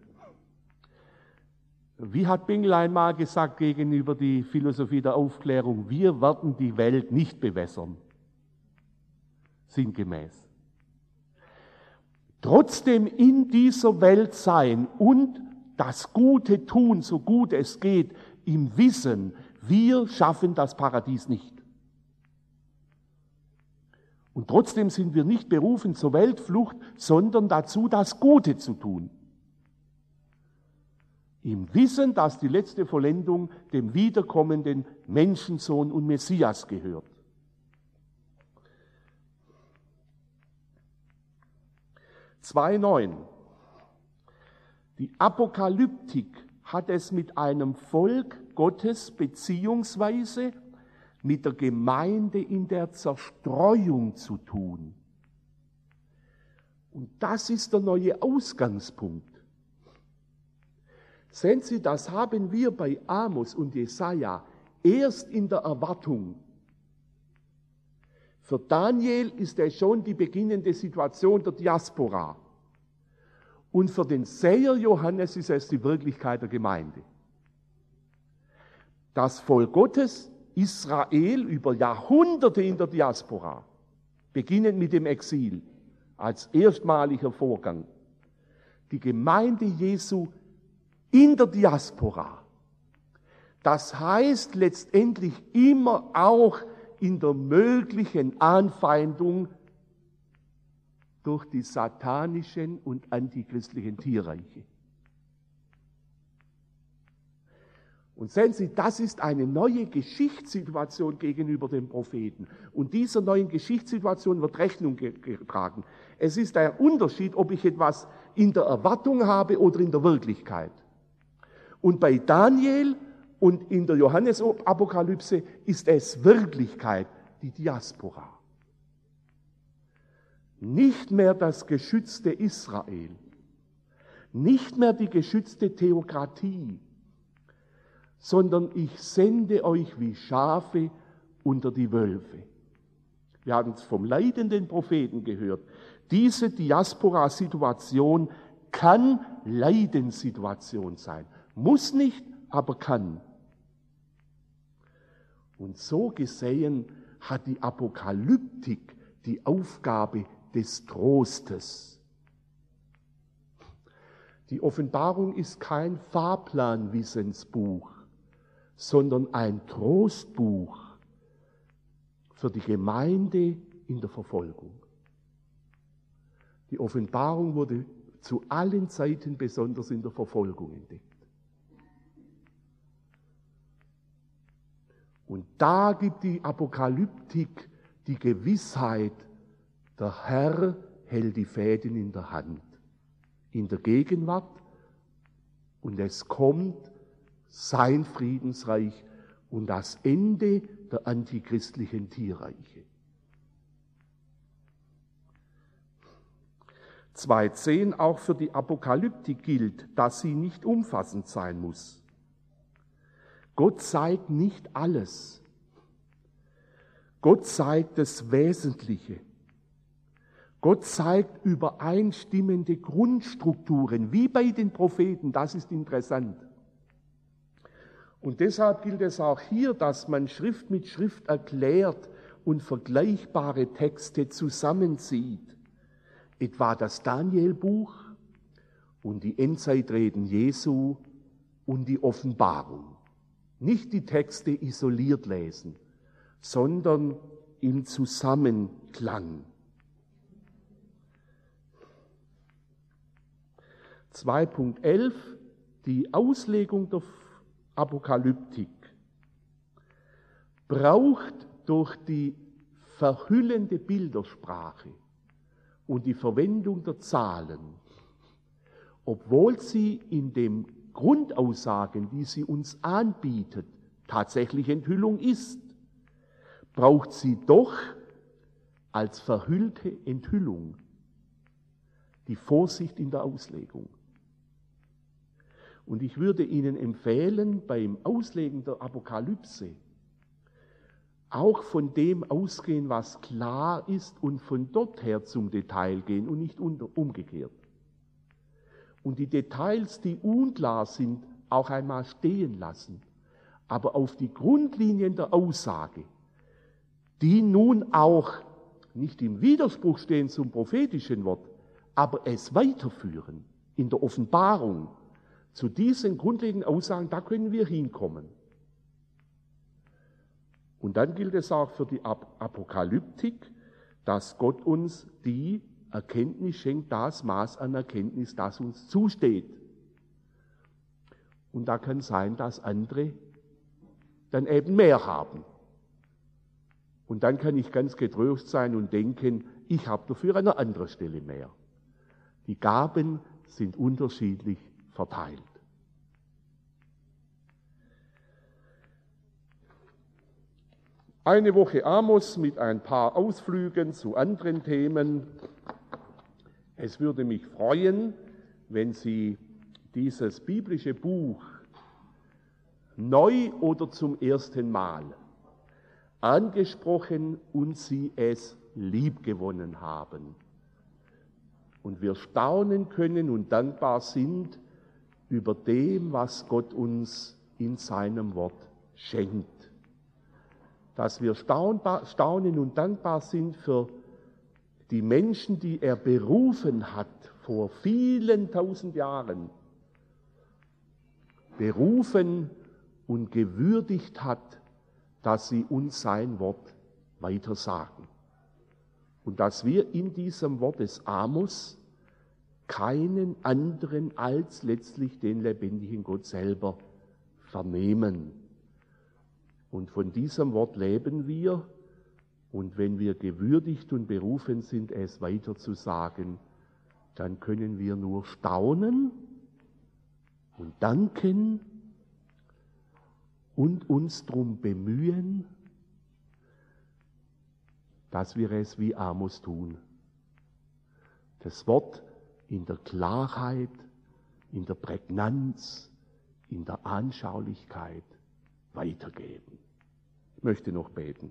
Wie hat Bengelein mal gesagt gegenüber die Philosophie der Aufklärung, wir werden die Welt nicht bewässern. Sinngemäß. Trotzdem in dieser Welt sein und das Gute tun, so gut es geht, im Wissen, wir schaffen das Paradies nicht. Und trotzdem sind wir nicht berufen zur Weltflucht, sondern dazu, das Gute zu tun. Im Wissen, dass die letzte Vollendung dem wiederkommenden Menschensohn und Messias gehört. Die Apokalyptik hat es mit einem Volk Gottes beziehungsweise mit der Gemeinde in der Zerstreuung zu tun. Und das ist der neue Ausgangspunkt. Sehen Sie, das haben wir bei Amos und Jesaja erst in der Erwartung. Für Daniel ist es schon die beginnende Situation der Diaspora. Und für den Seher Johannes ist es die Wirklichkeit der Gemeinde. Das Volk Gottes, Israel, über Jahrhunderte in der Diaspora, beginnend mit dem Exil, als erstmaliger Vorgang. Die Gemeinde Jesu in der Diaspora. Das heißt letztendlich immer auch in der möglichen Anfeindung durch die satanischen und antichristlichen Tierreiche. Und sehen Sie, das ist eine neue Geschichtssituation gegenüber den Propheten. Und dieser neuen Geschichtssituation wird Rechnung getragen. Es ist ein Unterschied, ob ich etwas in der Erwartung habe oder in der Wirklichkeit. Und bei Daniel Und in der Johannesapokalypse ist es Wirklichkeit, die Diaspora. Nicht mehr das geschützte Israel, nicht mehr die geschützte Theokratie, sondern ich sende euch wie Schafe unter die Wölfe. Wir haben es vom leidenden Propheten gehört. Diese Diaspora-Situation kann Leidenssituation sein. Muss nicht, aber kann. Und so gesehen hat die Apokalyptik die Aufgabe des Trostes. Die Offenbarung ist kein Fahrplanwissensbuch, sondern ein Trostbuch für die Gemeinde in der Verfolgung. Die Offenbarung wurde zu allen Zeiten besonders in der Verfolgung entdeckt. Und da gibt die Apokalyptik die Gewissheit, der Herr hält die Fäden in der Hand, in der Gegenwart, und es kommt sein Friedensreich und das Ende der antichristlichen Tierreiche. 2.10 auch für die Apokalyptik gilt, dass sie nicht umfassend sein muss. Gott zeigt nicht alles. Gott zeigt das Wesentliche. Gott zeigt übereinstimmende Grundstrukturen, wie bei den Propheten. Das ist interessant. Und deshalb gilt es auch hier, dass man Schrift mit Schrift erklärt und vergleichbare Texte zusammenzieht. Etwa das Danielbuch und die Endzeitreden Jesu und die Offenbarung. Nicht die Texte isoliert lesen, sondern im Zusammenklang. 2.11 Die Auslegung der Apokalyptik braucht durch die verhüllende Bildersprache und die Verwendung der Zahlen, obwohl sie in den Grundaussagen, die sie uns anbietet, tatsächlich Enthüllung ist, braucht sie doch als verhüllte Enthüllung die Vorsicht in der Auslegung. Und ich würde Ihnen empfehlen, beim Auslegen der Apokalypse auch von dem ausgehen, was klar ist, und von dort her zum Detail gehen und nicht umgekehrt. Und die Details, die unklar sind, auch einmal stehen lassen, aber auf die Grundlinien der Aussage, die nun auch nicht im Widerspruch stehen zum prophetischen Wort, aber es weiterführen in der Offenbarung. Zu diesen grundlegenden Aussagen, da können wir hinkommen. Und dann gilt es auch für die Apokalyptik, dass Gott uns die Erkenntnis schenkt, das Maß an Erkenntnis, das uns zusteht. Und da kann sein, dass andere dann eben mehr haben. Und dann kann ich ganz getröst sein und denken, ich habe dafür an einer anderen Stelle mehr. Die Gaben sind unterschiedlich verteilt. Eine Woche Amos mit ein paar Ausflügen zu anderen Themen. Es würde mich freuen, wenn Sie dieses biblische Buch neu oder zum ersten Mal angesprochen und Sie es liebgewonnen haben. Und wir staunen können und dankbar sind über dem, was Gott uns in seinem Wort schenkt. Dass wir staunen und dankbar sind für die Menschen, die er berufen hat vor vielen tausend Jahren, berufen und gewürdigt hat, dass sie uns sein Wort weitersagen. Und dass wir in diesem Wort des Amos keinen anderen als letztlich den lebendigen Gott selber vernehmen. Und von diesem Wort leben wir, und wenn wir gewürdigt und berufen sind, es weiterzusagen, dann können wir nur staunen und danken und uns darum bemühen, dass wir es wie Amos tun. Das Wort in der Klarheit, in der Prägnanz, in der Anschaulichkeit weitergeben. Ich möchte noch beten.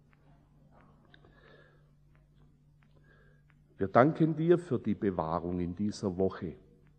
Wir danken dir für die Bewahrung in dieser Woche.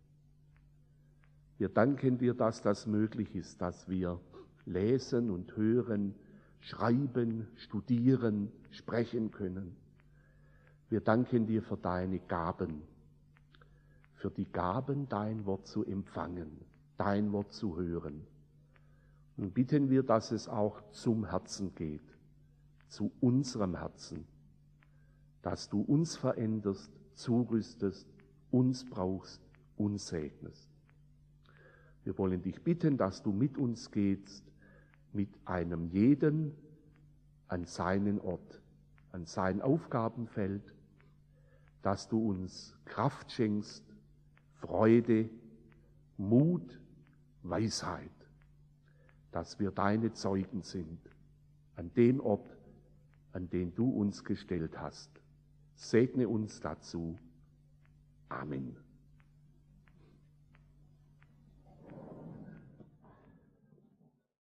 Wir danken dir, dass das möglich ist, dass wir lesen und hören, schreiben, studieren, sprechen können. Wir danken dir für deine Gaben, für die Gaben, dein Wort zu empfangen, dein Wort zu hören. Und bitten wir, dass es auch zum Herzen geht, zu unserem Herzen, dass du uns veränderst, zurüstest, uns brauchst, uns segnest. Wir wollen dich bitten, dass du mit uns gehst, mit einem jeden an seinen Ort, an sein Aufgabenfeld, dass du uns Kraft schenkst, Freude, Mut, Weisheit, dass wir deine Zeugen sind, an dem Ort, an den du uns gestellt hast. Segne uns dazu. Amen.